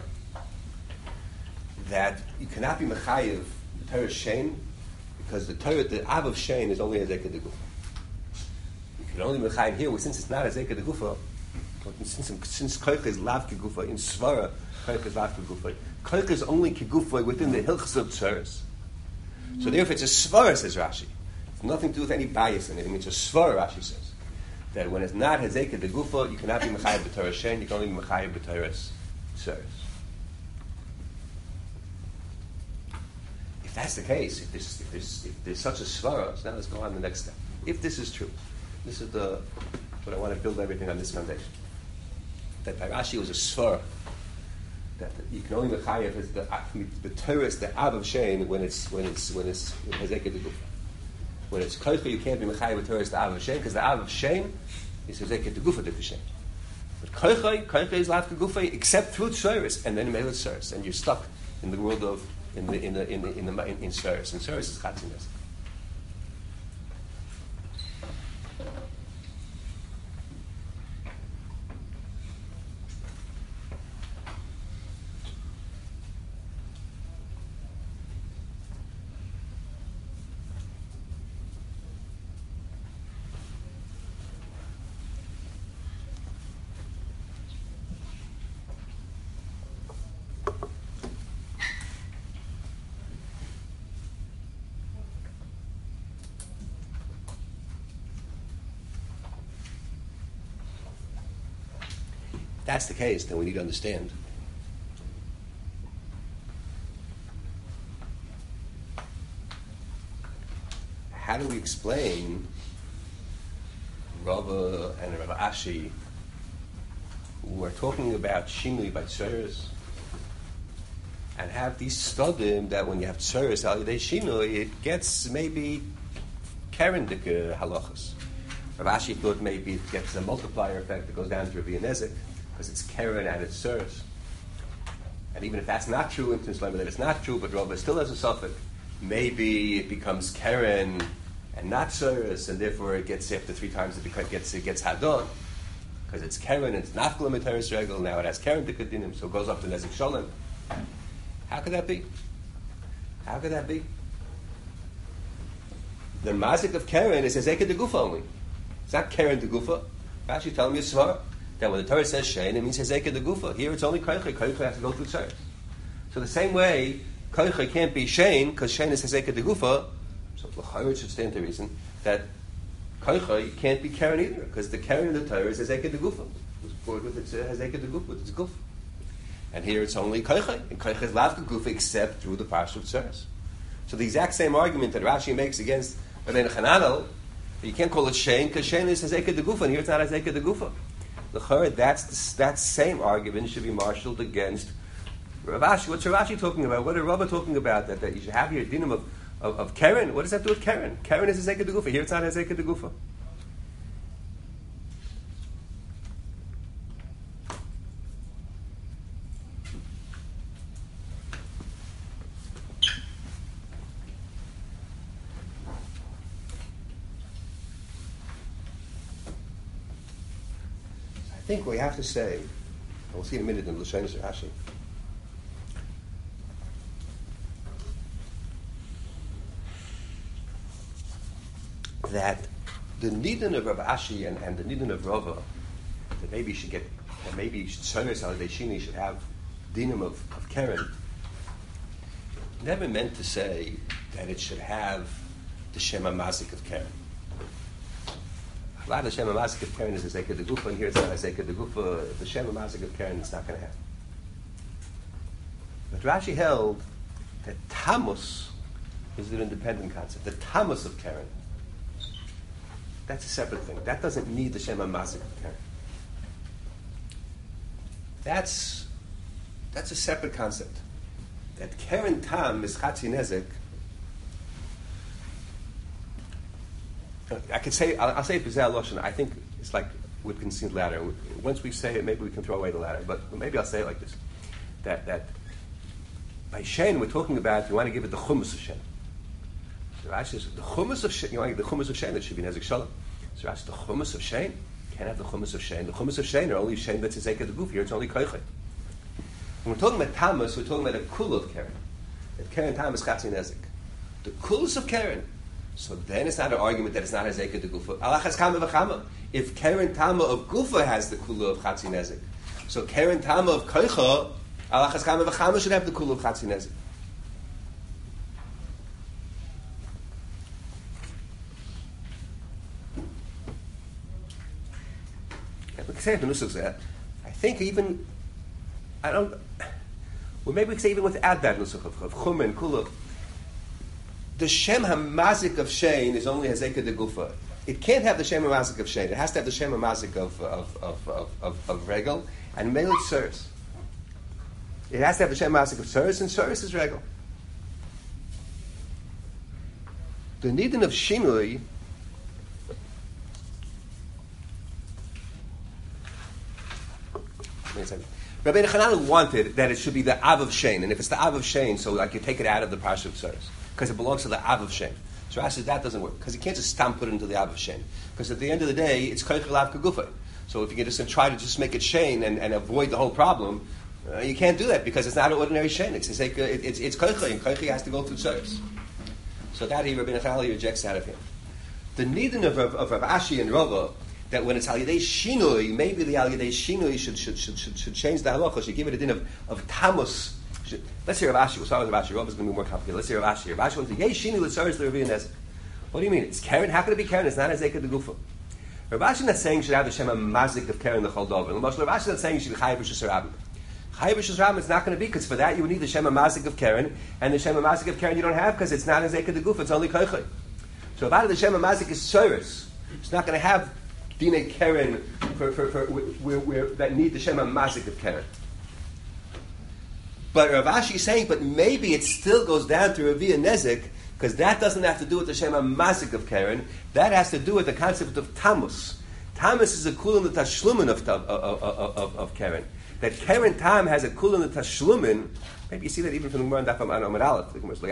that you cannot be mechayev the Torah shein because the av of shein is only a zeka de gufa. You can only mechayev here, since it's not a zeka de gufa, since koicha is lav kegufa in svara, koicha is lav kegufa. Koicha is only kegufa within the hilchos of tzeres. So therefore, it's a svara, says Rashi. It's nothing to do with any bias in anything. It's a svara, Rashi says. That when it's not hazekah de gufa, you cannot be mechayev b'Torah shein. You can only be mechayev b'Torah tzeres. If that's the case, if there's such a svara, so now let's go on to the next step. If this is true, this is what I want to build everything on this foundation. That by Rashi was a svara that you can only mechayev as the Torah, the av of shein when it's hazekah de gufa. When it's koicha, you can't be mechayev with Torah the av of shein because the av of shein is hazekah de gufa de shein. But koicha is lav kegufa except through tzeres, and then you made with tzeres, and you're stuck in the world of in tzeres, and tzeres is chatzi nezek. That's the case, then we need to understand how do we explain Rava and Rav Ashi who are talking about Shinui by Tzeres and have these studim that when you have Tzeres al Yidei Shinui it gets maybe Karendik halachas. Rav Ashi thought maybe it gets a multiplier effect that goes down to Rabbi Nezek because it's Karen and it's Tzeres. And even if that's not true, in Islam that it's not true, but Rava still has a suffix, maybe it becomes Karen and not Tzeres, and therefore it gets, after 3 times it gets Hadon, because it's Karen, it's Nafkala Materis Regel, now it has Karen Dikadinim, so it goes up to Nezek Shalom. How could that be? How could that be? The mazik of Karen is Hezekah de Gufa only. It's not Karen de Gufa. Rashi telling me a svar that when the Torah says Shein, it means Hezekah de Gufa. Here it's only Koiche. Koiche has to go through Tzeres. So the same way, Koiche can't be Shein because Shein is Hezekah de Gufa. So L'chayr should stand to reason that Koiche can't be Karen either because the Karen in the Torah is Hezekah de Gufa. It's poured with its Hezekah de Gufa, with its Guf. And here it's only Koiche. And Koiche is Lavka Gufa except through the Parsha of Tzeres. So the exact same argument that Rashi makes against Rabbeinu Chananel, you can't call it Shein because Shein is Hezekah de Gufa, and here it's not Hezekah de Gufa. L'chayr, that same argument should be marshaled against Rav Ashi. What's Rav Ashi talking about? What are Rabbah talking about? That you should have here dinim of Karen. What does that do with Karen? Karen is Hezekah de Gufa. Here it's not Hezekah de Gufa. I think we have to say, and we'll see in a minute in L'Shenis Rashi, that the Nidin of Rav Ashi and the Nidin of Rava, that maybe should get, that maybe Tzeres Halidei Shini should have dinim of Keren, never meant to say that it should have the Shem HaMazik of Keren. A lot of the Shem HaMazik of Keren is Hezekah de Gufa, and here it's not Hezekah de Gufa. The Shem HaMazik of Keren it's not going to have. But Rashi held that Tamus is an independent concept. The Tamus of Keren, that's a separate thing. That doesn't need the Shem HaMazik of Keren. That's a separate concept. That Keren Tam is Chatzi Nezek. I could say, I'll say it B'zeh Loshen. I think it's like with concealed ladder. Once we say it, maybe we can throw away the ladder. But maybe I'll say it like this: that by Shein we're talking about you want to give it the Chumas of Shein. So Rashi says the Chumas of Shein. You want to give the Chumas of Shein that should be Nezek Shalom. So Rashi the Chumas of Shein can't have the Chumas of Shein. The Chumas of Shein are only Shein that's Hezekah de Gufa. Here it's only Koiche. When we're talking about Tamas, we're talking about a Kul of Keren. That Keren Tam is Chatzi Nezek. The Kuls of Keren. So then it's not an argument that it's not Hezekah de Gufa. Alachas Kama v'Chama. If Keren Tama of Gufa has the Kula of Chatzi Nezek, so Keren Tama of Koicha, Alachas Kama v'Chama should have the Kula of Chatzi Nezek. We can say it the Nusach that. I think even, well maybe we can say even without that Nusach of Chum and Kula, the Shem HaMazik of Shein is only Hezekah de Gufa. It can't have the Shem HaMazik of Shein. It has to have the Shem HaMazik of Regel and Mele Tzeres. It has to have the Shem HaMazik of Tzeres, and Tzeres is Regel. The Nidin of Shinui Rabbeinu Chananel wanted that it should be the Av of Shein, and if it's the Av of Shein, so like you take it out of the Parsha of Tzeres, because it belongs to the Av of Shein. So Rashi says that doesn't work, because you can't just stamp it into the Av of Shein, because at the end of the day, it's Koiche Lav Kagufay. So if you can just try to just make it Shein and avoid the whole problem, you can't do that, because it's not an ordinary Shein. It's Koiche, and Koiche has to go through Tzeres. So that Rabbeinu Chananel rejects out of him. The Nidin of Rav Ashi and Rava, that when it's Alidei Shinui, maybe the Alidei Shinui should change the halacha, should give it a din of Tamus. Let's hear Rav Ashi. We'll start with Rav Ashi. Rav is going to be more complicated. Let's hear Rav Ashi. Rav Ashi wants to, Yei Shinui l'tzaris l'Revi'ah Nezek. What do you mean? It's Keren? How could it be Keren? It's not Hezekah de Gufa. Rav Ashi is not saying you should have the Shem HaMazik of Keren the Chol Dover. Rav Ashi is not saying you should be Chayav B'Shus Rabim. Chayav B'Shus Rabim it's not going to be, because for that you would need the Shem HaMazik of Keren, and the Shem HaMazik of Keren you don't have, because it's not Hezekah de Gufa. It's only Koiche. So if out of the Shem HaMazik is Tzeres, it's not going to have Dine Keren for that need the Shem HaMazik of Keren. But Rav Ashi is saying, but maybe it still goes down to Revi'ah Nezek, because that doesn't have to do with the Shem HaMazik of Keren. That has to do with the concept of Tamus. Tamus is a kul in the Tashlumin of Keren. That Keren Tam has a kul in the Tashlumin. Maybe you see that even from the Gemara and Daf Amud Aleph.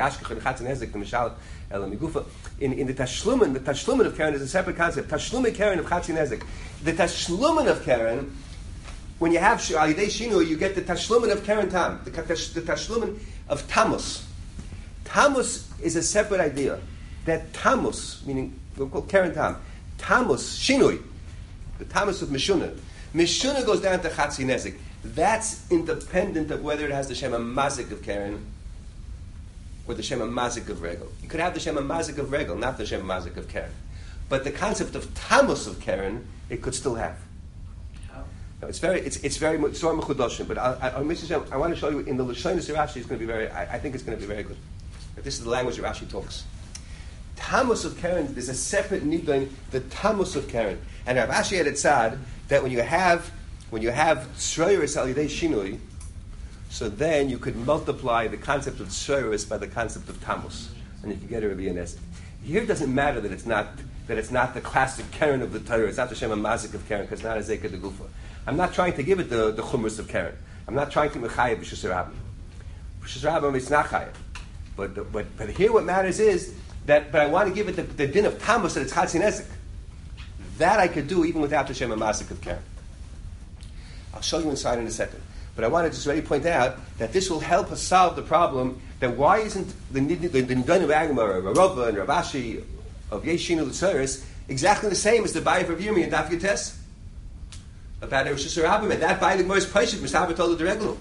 In the Tashlumin of Keren is a separate concept. Tashlumin Keren of Chatzi Nezek. The Tashlumin of Keren, when you have Alidei Shinu, you get the Tashlumin of Keren Tam, the Tashlumin of Tamus. Tamus is a separate idea. That Tamus, meaning, we'll call Karen Tam, Tamus, Shinui, the Tamus of Mishuna. Mishuna goes down to Chatzi Nezek. That's independent of whether it has the Shem HaMazik of Karen or the Shem HaMazik of Regel. You could have the Shem HaMazik of Regel, not the Shem HaMazik of Karen. But the concept of Tamus of Karen, it could still have. No, it's very Tzor Mechudoshim. But I want to show you in the Lashonis of Rashi. It's going to be I think it's going to be very good. But this is the language that Rashi talks. Tamus of Karen, there's a separate nidon, the Tamus of Karen. And Rav Ashi had it said that when you have Tzroiris al Yidei Shinui, so then you could multiply the concept of Tzroiris by the concept of Tamus, and you can get a Rabbi Yenesek. Here it doesn't matter that it's not the classic Karen of the Torah. It's not the Shem HaMazik of Karen, because it's not a Zeka de Gufa. I'm not trying to give it the Chumras of Karen. I'm not trying to mechayev b'shus Rabbim. B'shus Rabbim it's not chayev. But here what matters is that. But I want to give it the din of Tamus that it's Chatzi Nezek. That I could do even without the Shem HaMazik of Karen. I'll show you inside in a second. But I want to just already point out that this will help us solve the problem that why isn't the Nidon of Agma, Rava, and Rav Ashi of Yeshin L'Tzoris exactly the same as the Bayit of Yirmi and Daf Yotes? About Rosh Hashanah, and that Bayit Gemara is Paishit, Mishaber told the Reglu.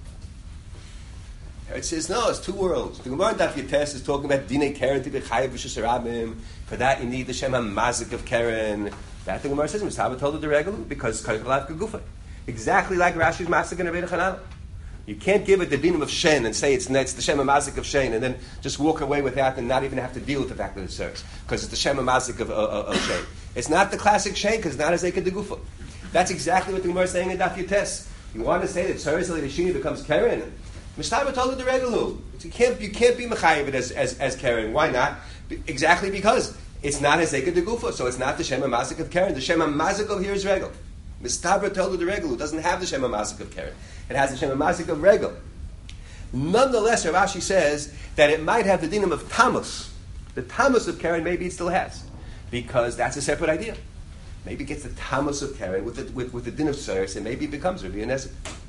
It says, no, it's two worlds. The Gemara in Daf Yotes is talking about Dinei Karen to be Chayav Rosh Hashanah. For that you need the Shem HaMazik of Karen. That the Gemara says, Mishaber told the Reglu, because Karkalav Kagufa. Exactly like Rashi's Masik and Rebbeinu Chananel. You can't give it the dinim of Shen and say it's the Shem HaMazik of Shen and then just walk away with that and not even have to deal with the fact that it serves. Because it's the Shem HaMazik of Shen. It's not the classic Shen because it's not a Zeka de Gufa. That's exactly what the Gemara is saying in Daf Yotes. You want to say that Tzoris L'Shini becomes Karen? Mishnah told the Regelu. You can't be Mechayiv it as Karen. Why not? Exactly because it's not a Zeka de Gufa, so it's not the Shem HaMazik of Karen. The Shem HaMazik of here is Regel. Mistabra told the Regel, who doesn't have the Shem HaMazik of Karen. It has the Shem HaMazik of Regel. Nonetheless, Rav Ashi says that it might have the dinim of Tamus. The Tamus of Karen, maybe it still has. Because that's a separate idea. Maybe it gets the Tamus of Karen with the din of Tzoris, and maybe it becomes Rabbi Yenesek.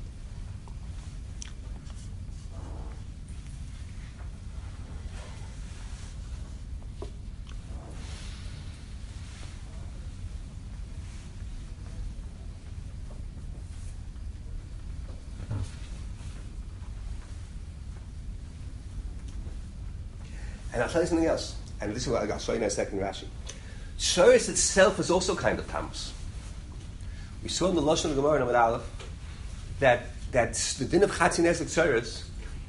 And I'll tell you something else. And this is what I'll show you in a second, Rashi. Tzoris itself is also kind of Tamus. We saw in the Lashon of the Gemara in Amud Aleph that the din of Chatzi Nezek Tzoris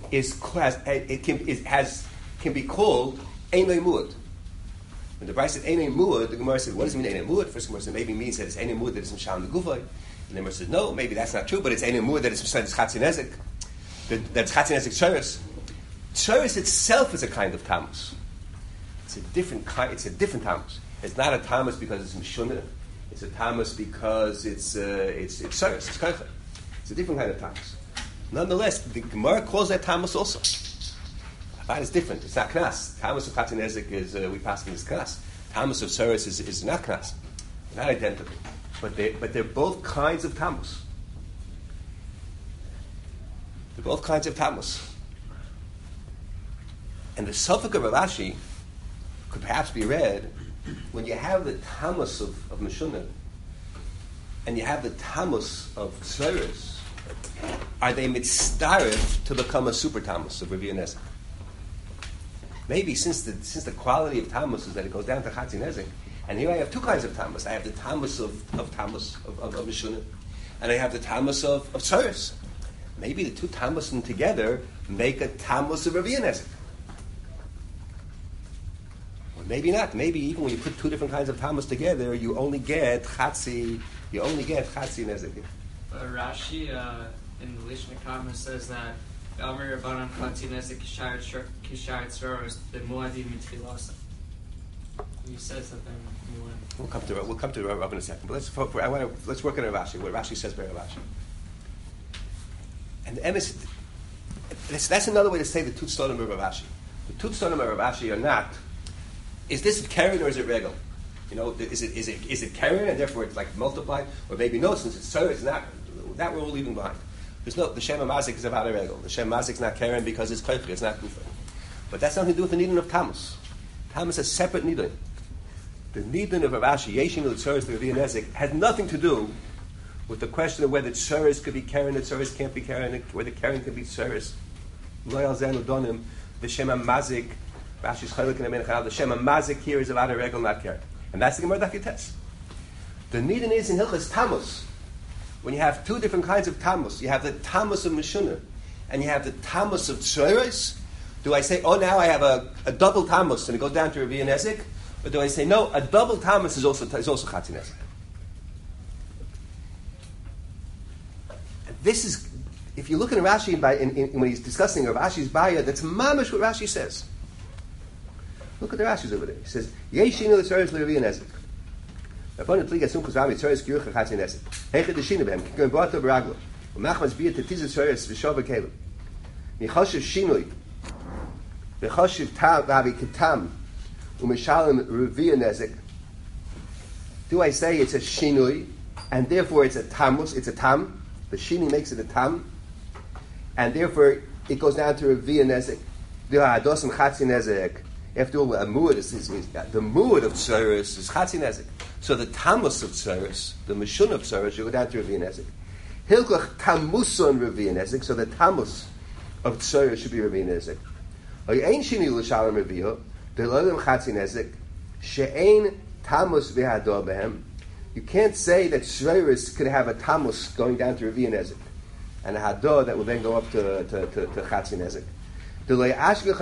can be called Einay Muad. When the Bryce said Einay Muad, the Gemara said, what does it mean Einay Muad? First Gemara said, maybe it means that it's Einay Muad that it's Mishal Neguvay. And the Gemara said, no, maybe that's not true, but it's Einay Muad that it's Chatzi Nezek. That's Chatzi Nezek Tzoris. Tzoris itself is a kind of Tamus. It's a different Tamus. It's not a Tamus because it's Mishunah. It's a Tamus because it's Tzoris. It's Koicha. It's a different kind of Tamus. Nonetheless, the Gemara calls that Tamus also. That is different. It's not Knas. Tamus of Chatzi Nezek is we pass in this Knas. Tamus of Tzoris is not Knas. They're not identical, but they're both kinds of Tamus. They're both kinds of Tamus. And the Suffolk of Rav Ashi could perhaps be read when you have the Tamus of Mishunah and you have the Tamus of Tzoris. Are they mitzdarif to become a super Tamus of Rabbi Yenesek? Maybe since the quality of Tamus is that it goes down to Chatzi Nezek, and here I have two kinds of Tamus. I have the Tamus of Mishunah, and I have the Tamus of Tzoris. Maybe the two Tamusim together make a Tamus of Rabbi Yenesek. Maybe not. Maybe even when you put two different kinds of Tamus together, you only get Chatzi Nezek. Rashi in the Lishna Karma says that Amir Rabbanan Chatzi Nezek Kisharet Tzoros the Muadim Mitfilasa. He says that they're Muadim. We'll come to Rav in a second. But let's work on Rav Ashi. What Rashi says by Rav Ashi. And the emes, that's another way to say the Tutzonim of Rav Ashi. The Tutzonim of Rav Ashi are not. Is this Karen or is it Regel? You know, is it Karen and therefore it's like multiplied, or maybe no, since it's so it's not. That we're all leaving behind. There's no. The Shem HaMazik is about a Regel. The Shem HaMazik is not Karen because it's Koichi. It's not Kufa. But that's nothing to do with the nidin of Tammuz. Tammuz is a separate nidin. The nidin of Rashi, Yeshin L'Tzoros L'Revi Nezek, has nothing to do with the question of whether Tzoros could be Karen and Tzoros can't be Karen, whether Karen can be Tzoros. Loyal Zen Udonim, the Shema Mazik, Rashi's Chalik and Amen Chal, the Shema Mazik here is about a regular, not Karen. And that's the Gemara Daf Yotes. The nidin is in Hilchas Tammuz. When you have two different kinds of Tammuz, you have the Tammuz of Meshunah, and you have the Tammuz of Tzoros. Do I say, oh, now I have a double Tammuz, and it goes down to Revi Nezek? Or do I say, no, a double Tammuz is also Chatzi Nezek? This is, if you look at Rashi when he's discussing Rashi's Baya, that's mamish what Rashi says. Look at the Rashi's over there. He says, Yeshinu l'tzoros l'Revi Nezek. Upon the pliga sum kuzami tzoros kiruch Chatzi Nezek. Heichad d'shina b'hem, kikon b'ato b'raglo. U'machmas b'yat tetiz tzoros v'shov v'kelim. Michoshev shinui. Michoshev tam v'avi ketam. U'mishalim Revi Nezek. Do I say it's a shinui, and therefore it's a tamus, it's a tam? The shini makes it a tam, and therefore it goes down to Revi Nezek. Dosim Chatzi Nezek. After all, a muad is the muad of tzoros is Chatzi Nezek. So the tamus of tzoros, the mishun of tzoros, you go down to Revi Nezek. Hilkoch tamuson Revi Nezek. So the tamus of tzoros should be Revi Nezek. Ein shini l'shalom Reviho de'lolim Chatzi Nezek she'ein tamus v'hador behem. You can't say that tzoros could have a tamus going down to Revi Nezek and a hador that will then go up to Chatzi Nezek. There's not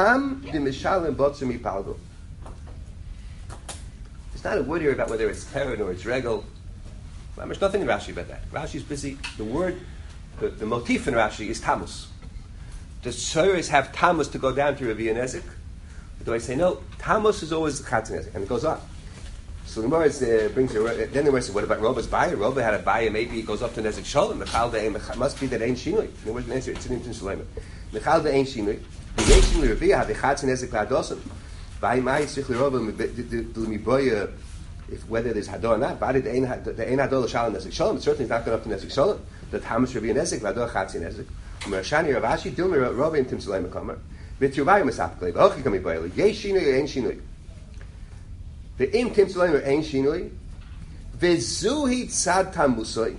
a word here about whether it's Karen or it's Regel. There's nothing in Rashi about that. Rashi's busy. The word, the motif in Rashi is Tammuz. Does Tzoros have Tammuz to go down to Revi Nezek? Or do I say, no, Tammuz is always Chatzi Nezek? And it goes on. So the Gemara brings then the Gemara says, what about Roba's Baya? Roba had a Baya, maybe it goes up to Nezek Shalom. It must be that ain't Shinui. There was an answer, it's an Imtin Shalom. Mechal de ein shinui, the ein shinui Revi have the Chatzi Nezek v'adosim. By my sichli Roba miboya, if whether there's hador or not, but the ein hador l'shalom Nezek Shalom. It certainly is not going up to Nezek Shalom. The Tammuz Revi Nezek v'ador Chatzi Nezek. Mershani Ravashi Dilma Roba im Tim Shalom Kamer. V'tiyuvayim esapklei v'ochi kami boyeli. Yei shinui or ein shinui. The im Tim Shalom or ein shinui. V'zuhi tzad tamusoi.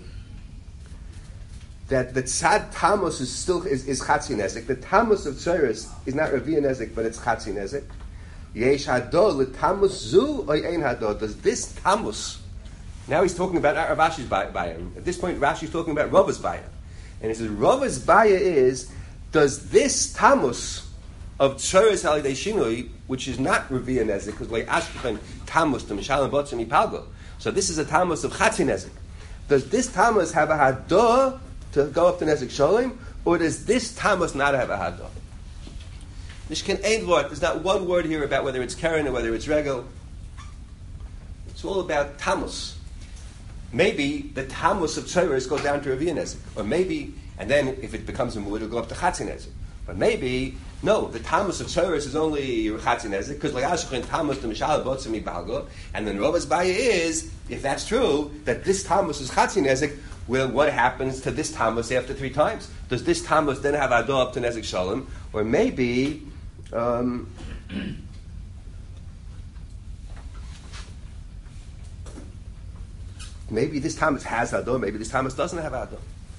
That the tzad tamus is still is Chatzi Nezek. The tamus of tzoros is not Revi Nezek, but it's Chatzi Nezek. Yesh hador l'tamus zu or ein hador. Does this tamus? Now he's talking about Ravashi's baya. At this point, Rashi's talking about Rava's baya, and he says Rava's baya is, does this tamus of tzoros halidei shinui, which is not Revi Nezek, because like Ashkenaz tamus to mishalim botzim ipalgo. So this is a tamus of Chatzi Nezek. Does this tamus have a hador to go up to Nezek Shalom, or does this tamus not have a hador? Nishken ein word. There's not one word here about whether it's Karen or whether it's Regel. It's all about tamus. Maybe the tamus of tzoros goes down to Revi Nezek, or maybe, and then if it becomes a muad, it'll go up to Chatzi Nezek. But maybe no, the tamus of tzoros is only Chatzi Nezek because like Ashkenaz tamus to mishal botzim ibalgo, and then Rava's baya is, if that's true, that this tamus is Chatzi Nezek. Well, what happens to this tamus after 3 times? Does this tamus then have ador up to Nezek Shalom? Or maybe, maybe this tamus has ador, maybe this tamus doesn't have ador.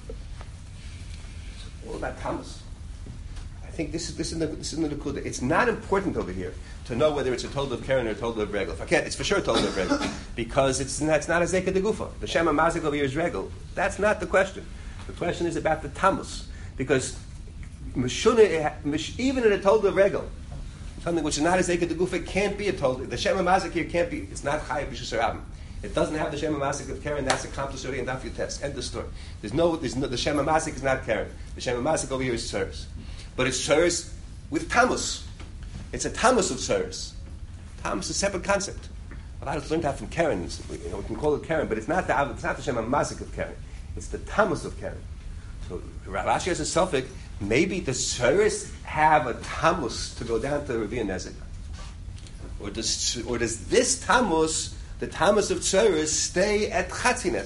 It's all about tamus. I think this is the Nakuda. It's not important over here to know whether it's a total of Karen or a total of Regel. If I can't, it's for sure a total of Regel because it's not a Zeka de Gufa. The Shema Mazik over here is Regel. That's not the question. The question is about the Tammuz because Meshuna, even in a total of Regel, something which is not a Zeka de Gufa can't be a total. The Shema Mazik here can't be. It's not Chayav B'Shus Rabim. It doesn't have the Shema Mazik of Karen. That's accomplished already in Daf Yotes. End the story. There's no. The Shema Mazik is not Karen. The Shema Mazik over here is Tzoros. But it's tzoros with tamus. It's a tamus of tzoros. Tamus is a separate concept. A lot of us learned that from Karen. We can call it Karen, but it's not the Shema Mazik of Karen. It's the tamus of Karen. So Rashi has a suffix. Maybe the tzoros have a tamus to go down to Revi Nezek, or does this tamus, the tamus of tzoros, stay at Chatzi Nezek?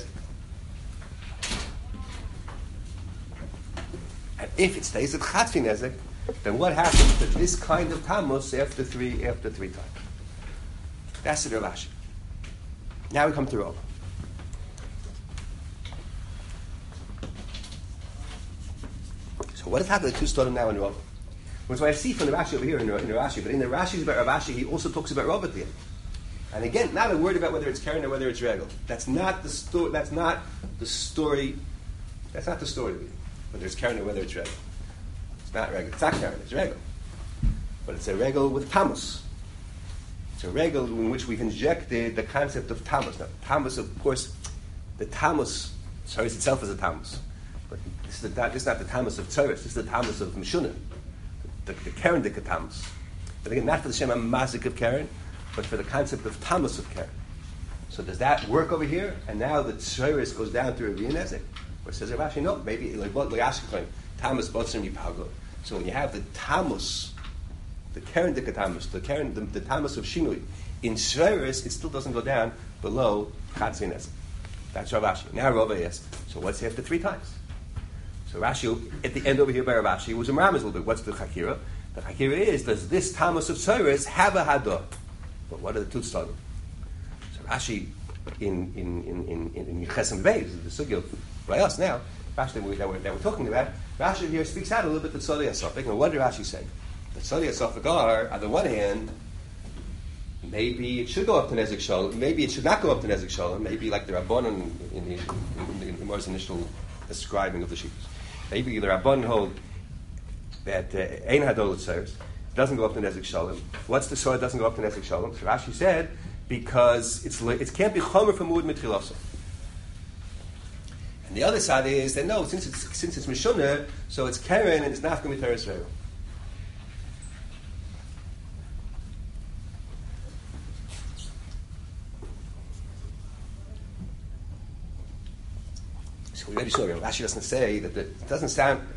And if it stays at Chatzi Nezek, then what happens to this kind of tamus after three times? That's the Rav Ashi. Now we come to Rava. So what has happened to two Stodim now in Rava? Which I see from the Rashi over here in Rashi, but in the Rashi's about Rav Ashi, he also talks about Rava at the end. And again, not a word about whether it's Karen or whether it's Regel. That's not the story. That's not the story. Whether it's Karen or whether it's Regel. It's not Regel. It's not Karen. It's Regel. But it's a Regel with Tamus. It's a Regel in which we've injected the concept of Tamus. Now, Tamus, of course, the Tamus, Tzoros itself is a Tamus. But this is not the Tamus of Tzoros. This is the Tamus of Meshunah. The Karen Dika Tamus. But again, not for the Shem HaMazik of Karen, but for the concept of Tamus of Karen. So does that work over here? And now the Tzoros goes down to Rabbi Nezek. Or says Rav Ashi, no, maybe like what Tamus Botzim Yipago. So when you have the Tamus, the Karen Dika Tamus, the Tamus of Shinui, in Tzoros it still doesn't go down below Chatzi Nezek. That's Rav Ashi. Now Rav asks, so what's after three times? So Rashi, at the end over here by Rav Ashi, was a Ramaz a little bit. What's the Chakira? The Chakira is, does this Tamus of Tzoros have a Hadah? But what are the two Stodim? So Rashi, in Chesem Beis, the Sugya by us now, Rashi that we're talking about, Rashi here speaks out a little bit the Tzadi HaSofik. And what did Rashi say? The Tzadi HaSofik are, on the one hand, maybe it should go up to Nezek Shalom, maybe it should not go up to Nezek Shalom, maybe like the Rabbanon in the Gemara's initial describing of the Shittas. Maybe the Rabbanon hold that Ein Hadol Tzoros doesn't go up to Nezek Shalom. What's the sword doesn't go up to Nezek Shalom? So Rashi said, because it can't be Chomer from Muad Mitchilaso. And the other side is that no, since it's Mishunah, so it's Karen and it's Nafka Miteres Rero. So we already saw Rashi doesn't say that it doesn't sound.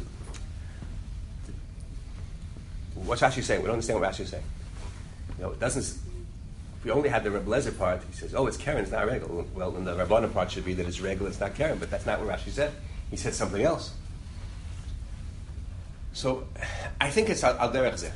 What's Rashi saying? We don't understand what Rashi is saying. It doesn't. If we only had the Reb Lezer part, he says, "Oh, it's Karen, it's not Regel." Well, then the Rabbanan part should be that it's Regel, it's not Karen. But that's not what Rashi said. He said something else. So, I think it's al derech zeh.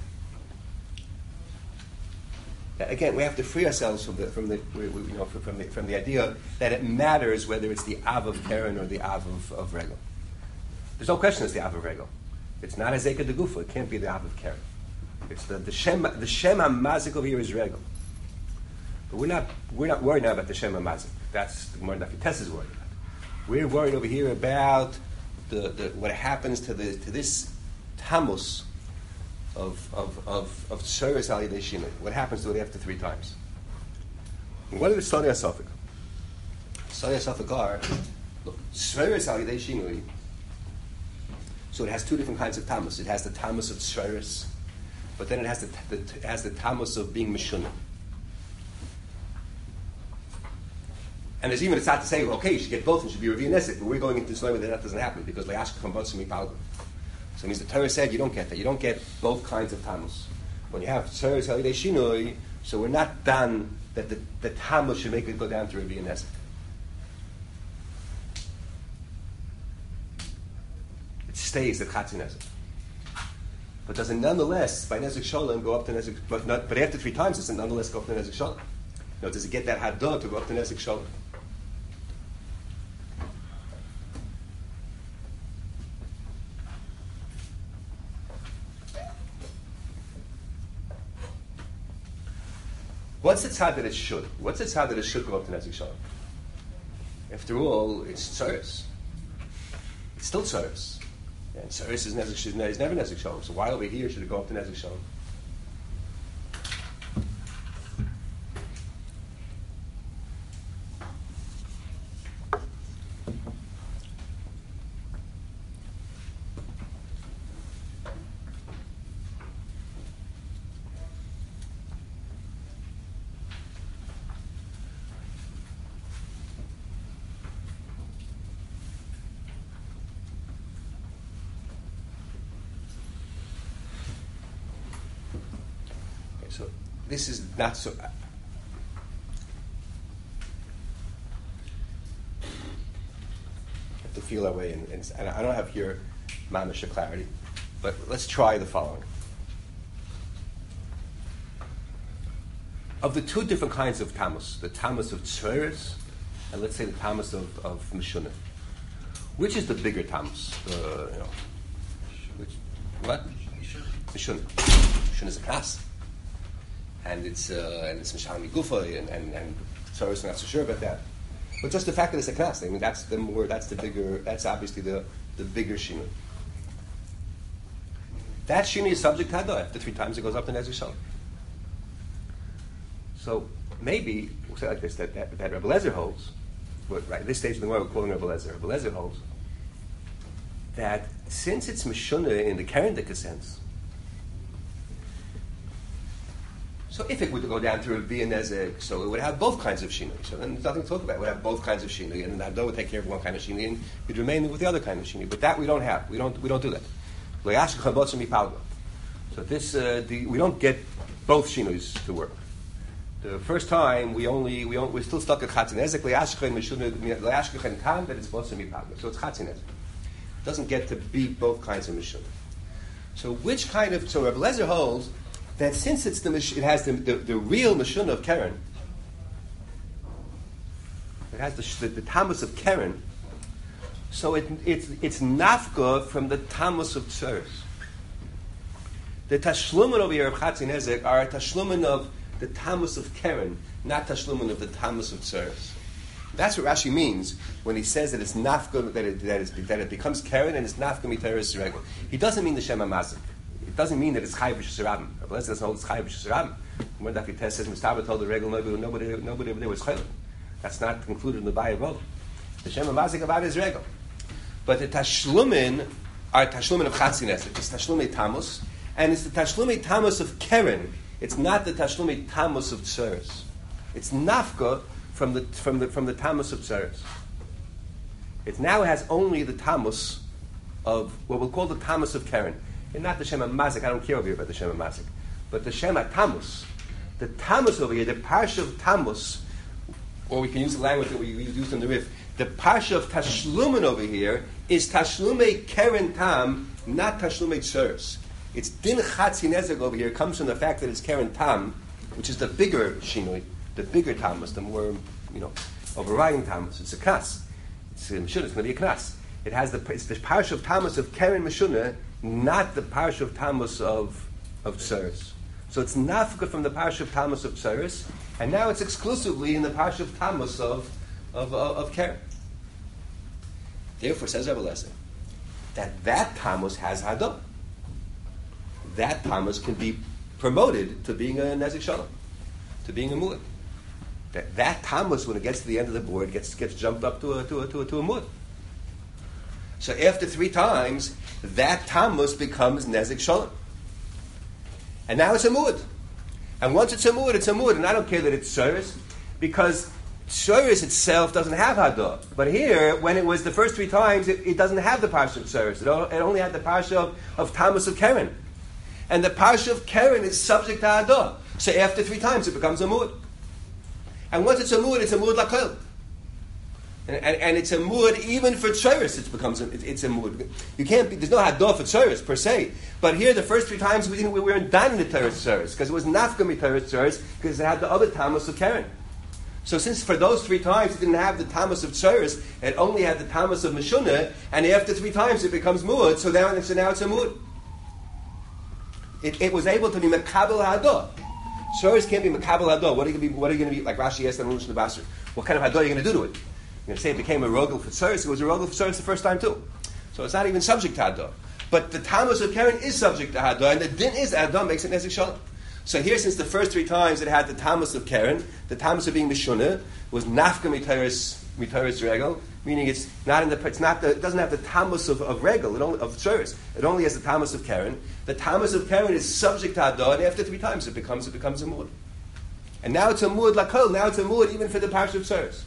Again, we have to free ourselves from the idea that it matters whether it's the Av of Karen or the Av of Regel. There's no question it's the Av of Regel. It's not a Zeka de Gufa. It can't be the Av of Karen. It's the Shem HaMazik over here is Regel. But we're not worried now about the Shem HaMazik. That's the Gemara Daf Yotes is worried about. We're worried over here about what happens to this Tamus of Tzoros Al Yidei Shinui. What happens to it after three times? And what are the Tzadi HaSofik? Tzadi HaSofik are Tzoros Al Yidei Shinui. So it has two different kinds of Tamus. It has the Tamus of Tzoros, but then it has the Tamus of being Mishunah. And there's even a tzad to say, well, okay, you should get both and should be Rav Nesek, but we're going into this way that doesn't happen because Le'ashka from Botzim Yipalga. So it means the Torah said you don't get that. You don't get both kinds of Tamus. When you have Tzoros Al Yidei Shinui, so we're not done that the Tamus should make it go down to Rav Nesek. It stays at Chatzi Nezek. But does it nonetheless, by Nezek Shalom, go up to Nezek, but after three times, does it nonetheless go up to Nezek Shalom? No, does it get that Hadah to go up to Nezek Shalom? What's the tzad that it should? What's the tzad that it should go up to Nezek Shalom? After all, it's Tzoros. It's still Tzoros. And Tzoros is never Nezek Shalom. So why over here should it go up to Nezek Shalom? So this is not so. I have to feel that way, and I don't have here mamish clarity. But let's try the following. Of the two different kinds of tamus, the tamus of tzeres, and let's say the tamus of meshunah, which is the bigger tamus? What? Meshunah. Meshunah is a knas, and it's mishani gufa, and tzeres. I'm not so sure about that. But just the fact that it's a knas, I mean, that's obviously the bigger shinui. That shinui is subject to hadah. After 3 times it goes up to Nezer Shalom. So maybe we'll say like this: that Rebbe Lezer holds, right at this stage of the world we're calling Rebbe Lezer. Rebbe Lezer holds that since it's meshunah in the Kerendika sense, so if it were to go down to be a nezek, so it would have both kinds of shinui. So then there's nothing to talk about. It would have both kinds of shinui, and the hadah would take care of one kind of shinui, and you'd remain with the other kind of shinui. But that we don't have. We don't do that. So this we don't get both shinuis to work. The first time we're still stuck at chatzin ezek le'ashkechen meshunah le'ashkechen tam that it's botzim mipagla. So it's chatzin ezek. It doesn't get to be both kinds of meshunah. So which kind of Rebbe Lezer holds that since it has the real meshunah of Keren, it has the tamus of Keren, so it's nafka from the tamus of tzeres. The tashlumin over here of chatzin ezek are a tashlumin of the tamus of Keren, not tashlumin of the tamus of tzeres. That's what Rashi means when he says that it's nafka, that it becomes Keren and it's nafka miteres regel. He doesn't mean the Shem HaMazik. It doesn't mean that it's chayiv b'shesarabim. Unless it doesn't hold it's chayiv b'shesarabim. When Dr. Tess says Mustaba told the regel, nobody over there was chayiv. That's not included in the Bayah Rov. The Shem HaMazik about is regel. But the tashlumin are tashlumin of chatzin ezek. It's tashlumei tamus, and it's the tashlumei tamus of Keren. It's not the tashlumei tamus of tzeres. It's nafka from the tamus of tzeres. It now has only the tamus of what we'll call the tamus of Keren, and not the Shem HaMazik. I don't care over here about the Shem HaMazik, but the Shem HaTamus, the tamus over here, the parsha of tamus, or we can use the language that we used in the Rif. The parsha of tashlumin over here is tashlumei Keren tam, not tashlumei tzeres. It's din chatzin ezek over here. It comes from the fact that it's Keren tam, which is the bigger shinui, the bigger tamus, the more overriding tamus. It's a knas. It's going to be a knas. It's the parsha of tamus of Keren meshunah, not the parsha of tamus of tzeres. So it's nafka from the parsha of tamus of tzeres, and now it's exclusively in the parsha of tamus of Keren. Therefore, says Rebbe Lezer, that tamus has hadah. That tamus can be promoted to being a nezik shalom, to being a muad. That tamus, when it gets to the end of the board, gets jumped up to a muad. So after 3 times, that tamus becomes nezik shalom, and now it's a muad. And once it's a muad, and I don't care that it's tzeres, because tzeres itself doesn't have hadah. But here, when it was the first 3 times, it doesn't have the parsha of tzeres. It only had the parsha of tamus of Keren. And the parsha of Keren is subject to hadah. So after 3 times, it becomes a muad. And once it's a muad lakol. And it's a muad even for tzeres. It's a muad. You can't be. There's no hadah for tzeres per se. But here, the first 3 times we weren't done in the tzeres because it was nafka miteres tzeres because it had the other tamus of Keren. So since for those 3 times it didn't have the tamus of tzeres, it only had the tamus of meshunah, and after 3 times it becomes muad. So now it's a muad. It was able to be mekabel hadah. Tzeres can't be mekabel hadah. What are you going to be like Rashi asked on Rosh Hashanah? What kind of hadah are you going to do to it? You're going to say it became a rogel for tzeres. It was a rogel for tzeres the first time too. So it's not even subject to hadah. But the tamus of Keren is subject to hadah, and the din is hadah makes it nezik shalom. So here, since the first 3 times it had the tamus of Keren, the tamus of being meshunah was nafka miteres regel, meaning it doesn't have the tamus of regel, of tzeres. It only has the tamus of Keren. The tamus of Keren is subject to hadah, and after 3 times it becomes a muad. And now it's a muad lakol. Now it's a muad even for the parsha of tzeres.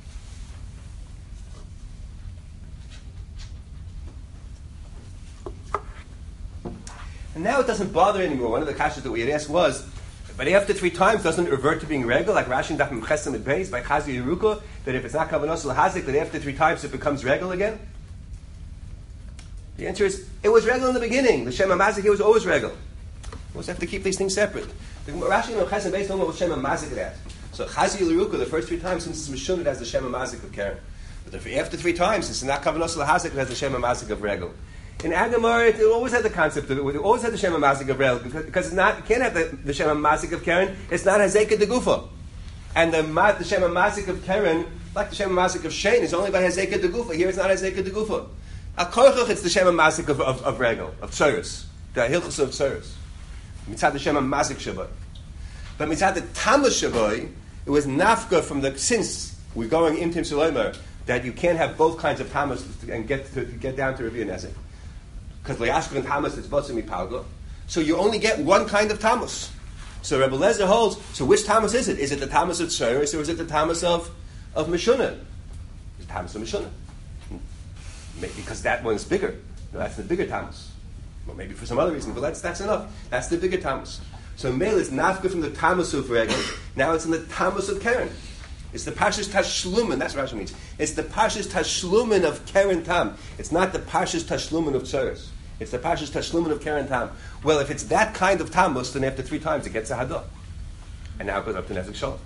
And now it doesn't bother anymore. One of the kashas that we had asked was, but after 3 times, doesn't it revert to being regel, like Rashi and Daf Memchesem and Beis by Chazi Yeruko, that if it's not kavanos lahazik, that after 3 times it becomes regel again? The answer is, it was regel in the beginning. The Shem HaMazik was always regel. We always have to keep these things separate. The Rashi and Chesed based on what Shem HaMazik it has. So Chazi L'Ruka, the first 3 times, since it's Meshunah, it has the Shem HaMazik of Karen. But after 3 times, since it's not Kavanos L'Hazik, it has the Shem HaMazik of regel. In Agamar, it always had the concept of it. It always had the Shem HaMazik of regel, because it's not, it can't have the Shem HaMazik of Karen. It's not Hazekah de Gufa. And the Shem HaMazik of Karen, like the Shem HaMazik of Shein, is only by Hazekah de Gufa. Here it's not Hazekah de Gufa. Al Korchach, it's the Shem HaMazik of regel, of Tzoros, the Hilchos of Tzoros. Mitzad the Shem HaMazik Shabbat. But mitzad the Tamas Shabbat, it was nafka from the, since we're going into Suleimer, that you can't have both kinds of Tamas and get down to Rabbi Nezek. Because Le'ashka and Tamas, it's Botzim Mipalga. So you only get one kind of Tamas. So Rebbe Lezer holds, so which Tamas is it? Is it the Tamas of Tzoros or is it the Tamas of Meshunah? It's the Tamas of Meshunah. Because that one's bigger. No, that's the bigger Tamas. Well, maybe for some other reason, but that's enough. That's the bigger Tamas. So Mele is nafka from the Tamas of Regel. Now it's in the Tamas of Karen. It's the Pashas Tashlumin. That's what Rashi means. It's the Pashas Tashlumin of Karen Tam. It's not the Pashas Tashlumin of Tzoros. It's the Pashas Tashlumin of Karen Tam. Well, if it's that kind of Tamus, then after 3 times it gets a Hadah. And now it goes up to Nezek Shalom.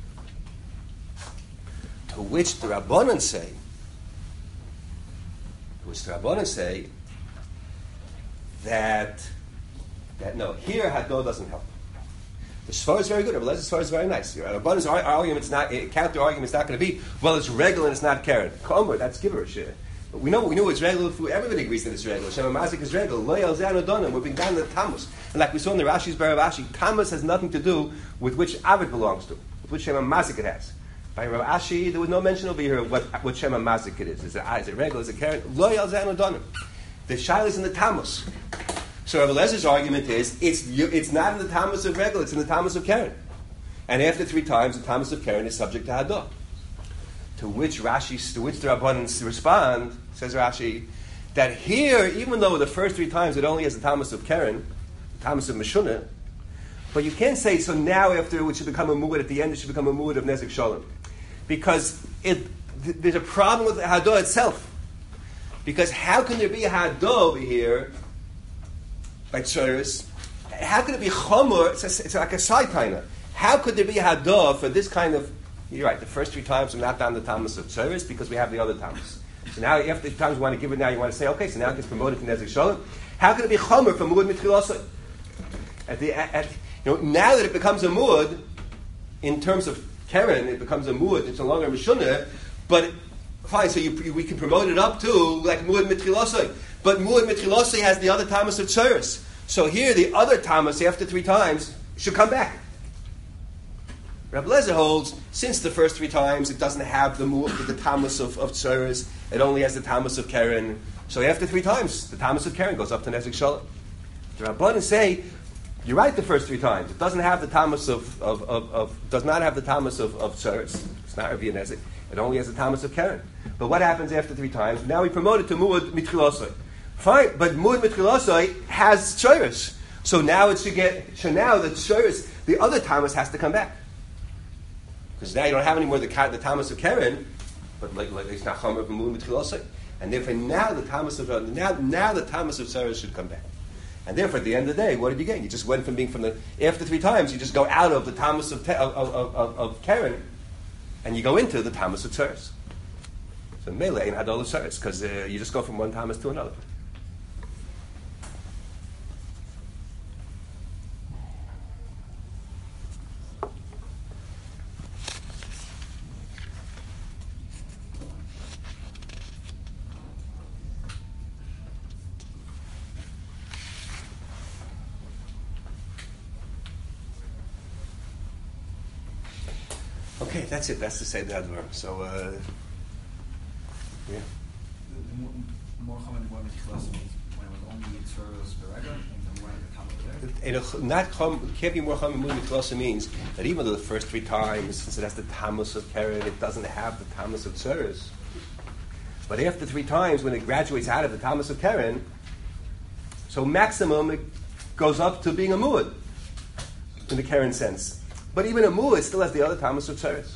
To which the Rabbanan say, that no, here Hadah doesn't help. The Svar is very good. Rabbi Lezer's Svar is very nice. Rabbanan's argument's not, counter argument's not going to be, well, it's regular and it's not Karen. Komer, that's gibberish. But we know it's regular. Everybody agrees that it's regular. Shem HaMazik is regular. Lo Yal Zeh Adonim. We're being down to the Tammuz. And like we saw in the Rashi's Baravashi, Tammuz has nothing to do with which Avid belongs to, with which Shem HaMazik it has. By Rav Ashi, there was no mention over here of what Shem HaMazik it is. Is it regular? Is it Karen? Lo Yal Zeh Adonim. The Shaila is in the Tammuz. So Rabbi Lezer's argument is, it's not in the Tammuz of regular, it's in the Tammuz of Karen. And after 3 times, the Tammuz of Karen is subject to Hadah. To which the Rabbanan respond, says Rashi, that here, even though the first 3 times it only has the Tammuz of Karen, the Tammuz of Meshunah, but you can't say, so now after it should become a muad, at the end it should become a muad of Nezek Shalom. Because there's a problem with the Hadah itself. Because how can there be a Hadah over here, like Tzoros? How could it be Chomor? It's like a side taina. How could there be a Hadah for this kind of, you're right, the first 3 times we're not down the Tammuz of Tzoros because we have the other Tammuz. So now after the times we want to give it now, you want to say, okay, so now it gets promoted to Nezek Shalom. How could it be Chomor for Muad Mitchilasai? Now that it becomes a Muad, in terms of Karen, it becomes a Muad, it's no longer a Meshunah, but fine, so we can promote it up to like Muad Mitchilasai. But Muad Mitchilasai has the other Tammuz of Tzoros. So here, the other Tammuz, after 3 times, should come back. Rabbi Lezer holds, since the first 3 times, it doesn't have the Tammuz of Tzoros, it only has the Tammuz of Karen. So after 3 times, the Tammuz of Karen goes up to Nezek Shalom. The Rabbanan say, you're right the first 3 times. It doesn't have the Tammuz does not have the Tammuz of Tzoros. It's not Rabbi Nezek. It only has the Tammuz of Karen. But what happens after 3 times? Now we promote it to Muad Mitchilasai. Fine, but Muad Mitchilasai has Tzoros. So now it should now the Tzoros, the other Tammuz has to come back. Because now you don't have any more the Tammuz of Karen, but like it's not Chomer from Muad Mitchilasai. And therefore now the Tammuz of Tzoros should come back. And therefore at the end of the day, what did you get? You just went from being after 3 times, you just go out of the Tammuz of Karen, and you go into the Tammuz of Tzoros. So Mele ain't Hadol of Tzoros, because you just go from one Tammuz to another. Okay, that's it. That's to say the Advar. So, yeah. The more common one with class means when it was only Tzoros Berega, and then when it can't be more common with class means that even though the first 3 times, since it has the Tammuz of Karen, it doesn't have the Tammuz of Tzoros. But after 3 times, when it graduates out of the Tammuz of Karen, so maximum it goes up to being a Muad in the Karen sense. But even a Muad still has the other Tammuz of Tzoros.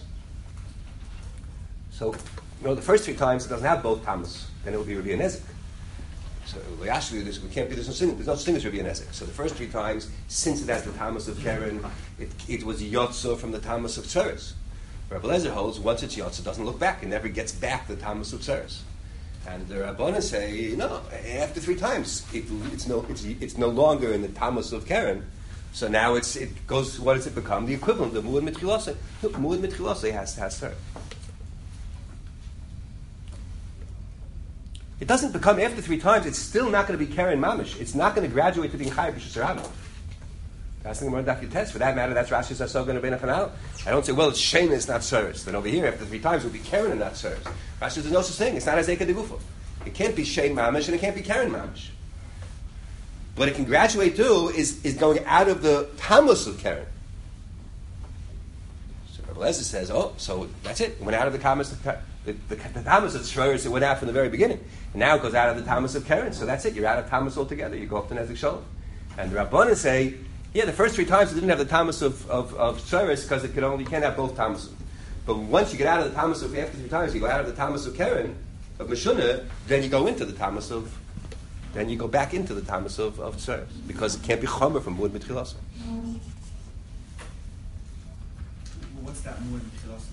So, the first 3 times it doesn't have both Tammuz. Then it will be Rabbi Nezek. So actually, we can't be. There's no such thing as Rabbi Nezek. So the first 3 times, since it has the Tamas of Keren, it was Yotzo from the Tamas of Tzeres. Rabbi Lezer holds once it's Yotzo, it doesn't look back. It never gets back the Tamas of Tzeres. And the Rabbanan say no. After 3 times, it's no longer in the Tamas of Keren. So now it goes. What does it become? The equivalent of Muad Mitchilose. Muad Mitchilose has Tzeres. It doesn't become after 3 times. It's still not going to be Keren Mamish. It's not going to graduate to being Chayav B'Shus Rabba. That's the Gemara Daf Yutes. For that matter, that's Rashi's Asog and Abena Chanal. I don't say, well, it's Shena, it's not Tzeres. Then over here, after 3 times, it will be Keren and not Tzeres. Rashi says, no such thing. It's not Azeka de Gufo. It can't be Shein Mamish and it can't be Keren Mamish. What it can graduate to is going out of the Tamus of Keren. So Rabbi Lezer says, so that's it. It went out of the Tamus of Keren. The Tamas of Tzeres, it went out from the very beginning. And now it goes out of the Tamas of Keren. So that's it. You're out of Tamas altogether. You go up to Nezek Shalom. And the Rabbanan say, yeah, the first 3 times it didn't have the Tamas of Tzeres because you can't have both Tamas. But once you get out of the Tamas of, after 3 times, you go out of the Tamas of Keren, of Meshunah, then you go into the Tamas of, then you go back into the Tamas of Tzeres. Because it can't be Chomer from Muad Mitchilasa. What's that Muad Mitchilasa?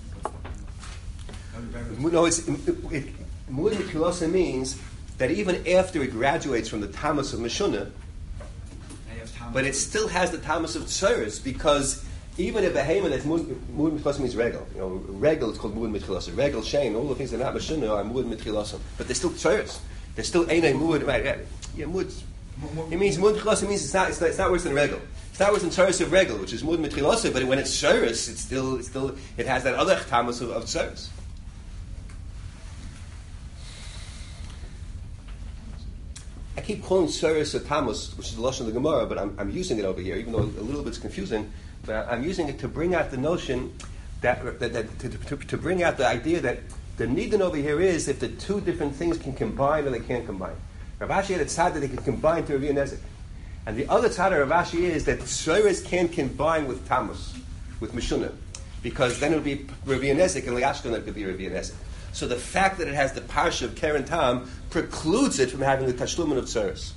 No, Muad Mitchilasa means that even after it graduates from the Tamas of Meshunah, but it still has the Tamas of Tzeres, because even a behemoth that's Muad Mitchilasa means Regel. Regel is called Muad Mitchilasa. Regel, Shein, all the things that are not Meshunah are Muad Mitchilasa. But they're still Tzeres. They're still Einay Muad. Right, yeah, Muad. It means Muad Mitchilasa means it's not worse than Regel. It's not worse than Tzeres of Regel, which is Muad Mitchilasa, but when it's Tzeres, it has that other Tamas of Tzeres. I keep calling Tzeres a Tamus, which is the Lashon of the Gemara, but I'm using it over here, even though a little bit's confusing. But I'm using it to bring out the notion to bring out the idea that the Nidin over here is if the 2 different things can combine or they can't combine. Rav Ashi had a tzad that they can combine to Rabbi Nezek, and the other tzad of Rav Ashi is that Tzeres can't combine with Tamus, with Meshunah, because then it would be Rabbi Nezek and Liashkon it could be Rabbi Nezek. So the fact that it has the parsha of Keren Tam precludes it from having the tashlumin of Tzeres.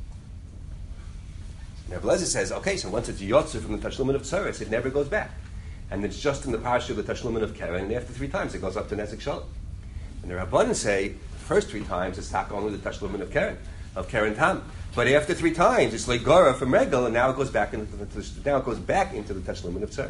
Now Blazer says, okay, so once it's yotzer from the tashlumin of Tzeres, it never goes back. And it's just in the parsha of the tashlumin of Keren, and after 3 times it goes up to Nezek Shalom. And the Rabbanan say, the first 3 times it's tak only the tashlumin of Keren Tam. But after 3 times it's like Gora from Regel, and now it goes back into the tashlumin of Tzeres.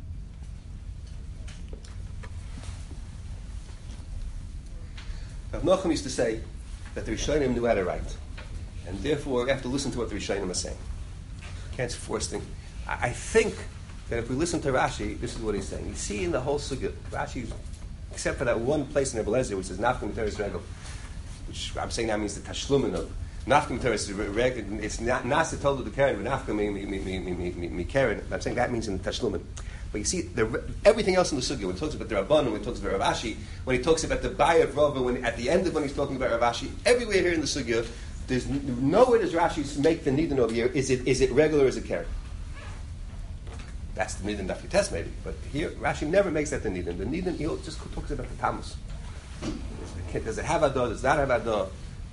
Rav Nachum used to say that the Rishonim knew how to write, and therefore we have to listen to what the Rishonim are saying. Can't force things. I think that if we listen to Rashi, this is what he's saying. You see in the whole sugya, Rashi, except for that one place in Rebbe Lezer which says Nafka Materis Regel, which I'm saying now means the Tashlumin of Nafka Materis Regel. It's not Nasa told the Karen, but Nafka me Karen. I'm saying that means in the Tashlumin. But you see, everything else in the sugya, when he talks about the Rabbanan, when he talks about Rav Ashi, when he talks about the Baya of Rava, at the end of when he's talking about Rav Ashi, everywhere here in the sugya, there's nowhere does Rashi make the Nidin over here. Is it regular or is it Karen? That's the Nidin Daf Yutes maybe. But here, Rashi never makes that the Nidin. The Nidin, he just talks about the Tamus. Does it have Adah? Does it not have Adah?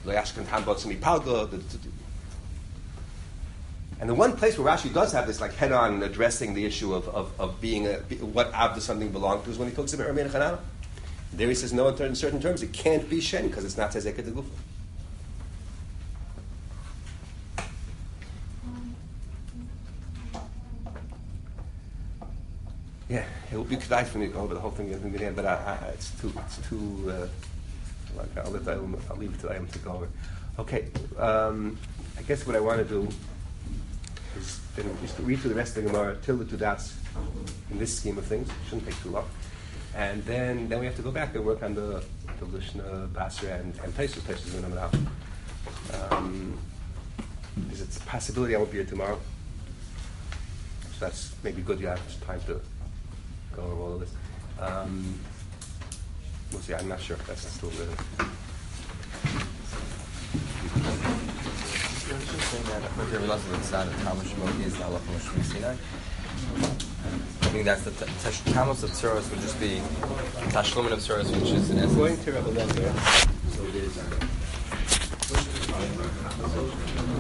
And the one place where Rashi does have this, like head-on addressing the issue of being what Avda something belonged to, is when he talks about Ramein Chanana. There he says, no, in certain terms, it can't be Shen because it's not Tezeket de Gufa. Yeah, it would be kedai for me to go over the whole thing again, but it's too. I'll leave it to Ayam to go over. Okay, I guess what I want to do is to read through the rest of the Gemara till the 2 dots in this scheme of things. It shouldn't take too long. And then we have to go back and work on the Lishna, Basra, and Taisus. Taisus is out. There's a possibility I won't be here tomorrow. So that's maybe good. You have time to go over all of this. We'll see. I'm not sure if that's still the... You're just saying that according to Rabbi Lazar, it's not a Talmud Shmoti, is not Lachim Shmei Sinai. I think that's the Talmud of Tzuros would just be Tashlumin of Tzuros, which is in essence. According to Rabbi Lazar, so it is.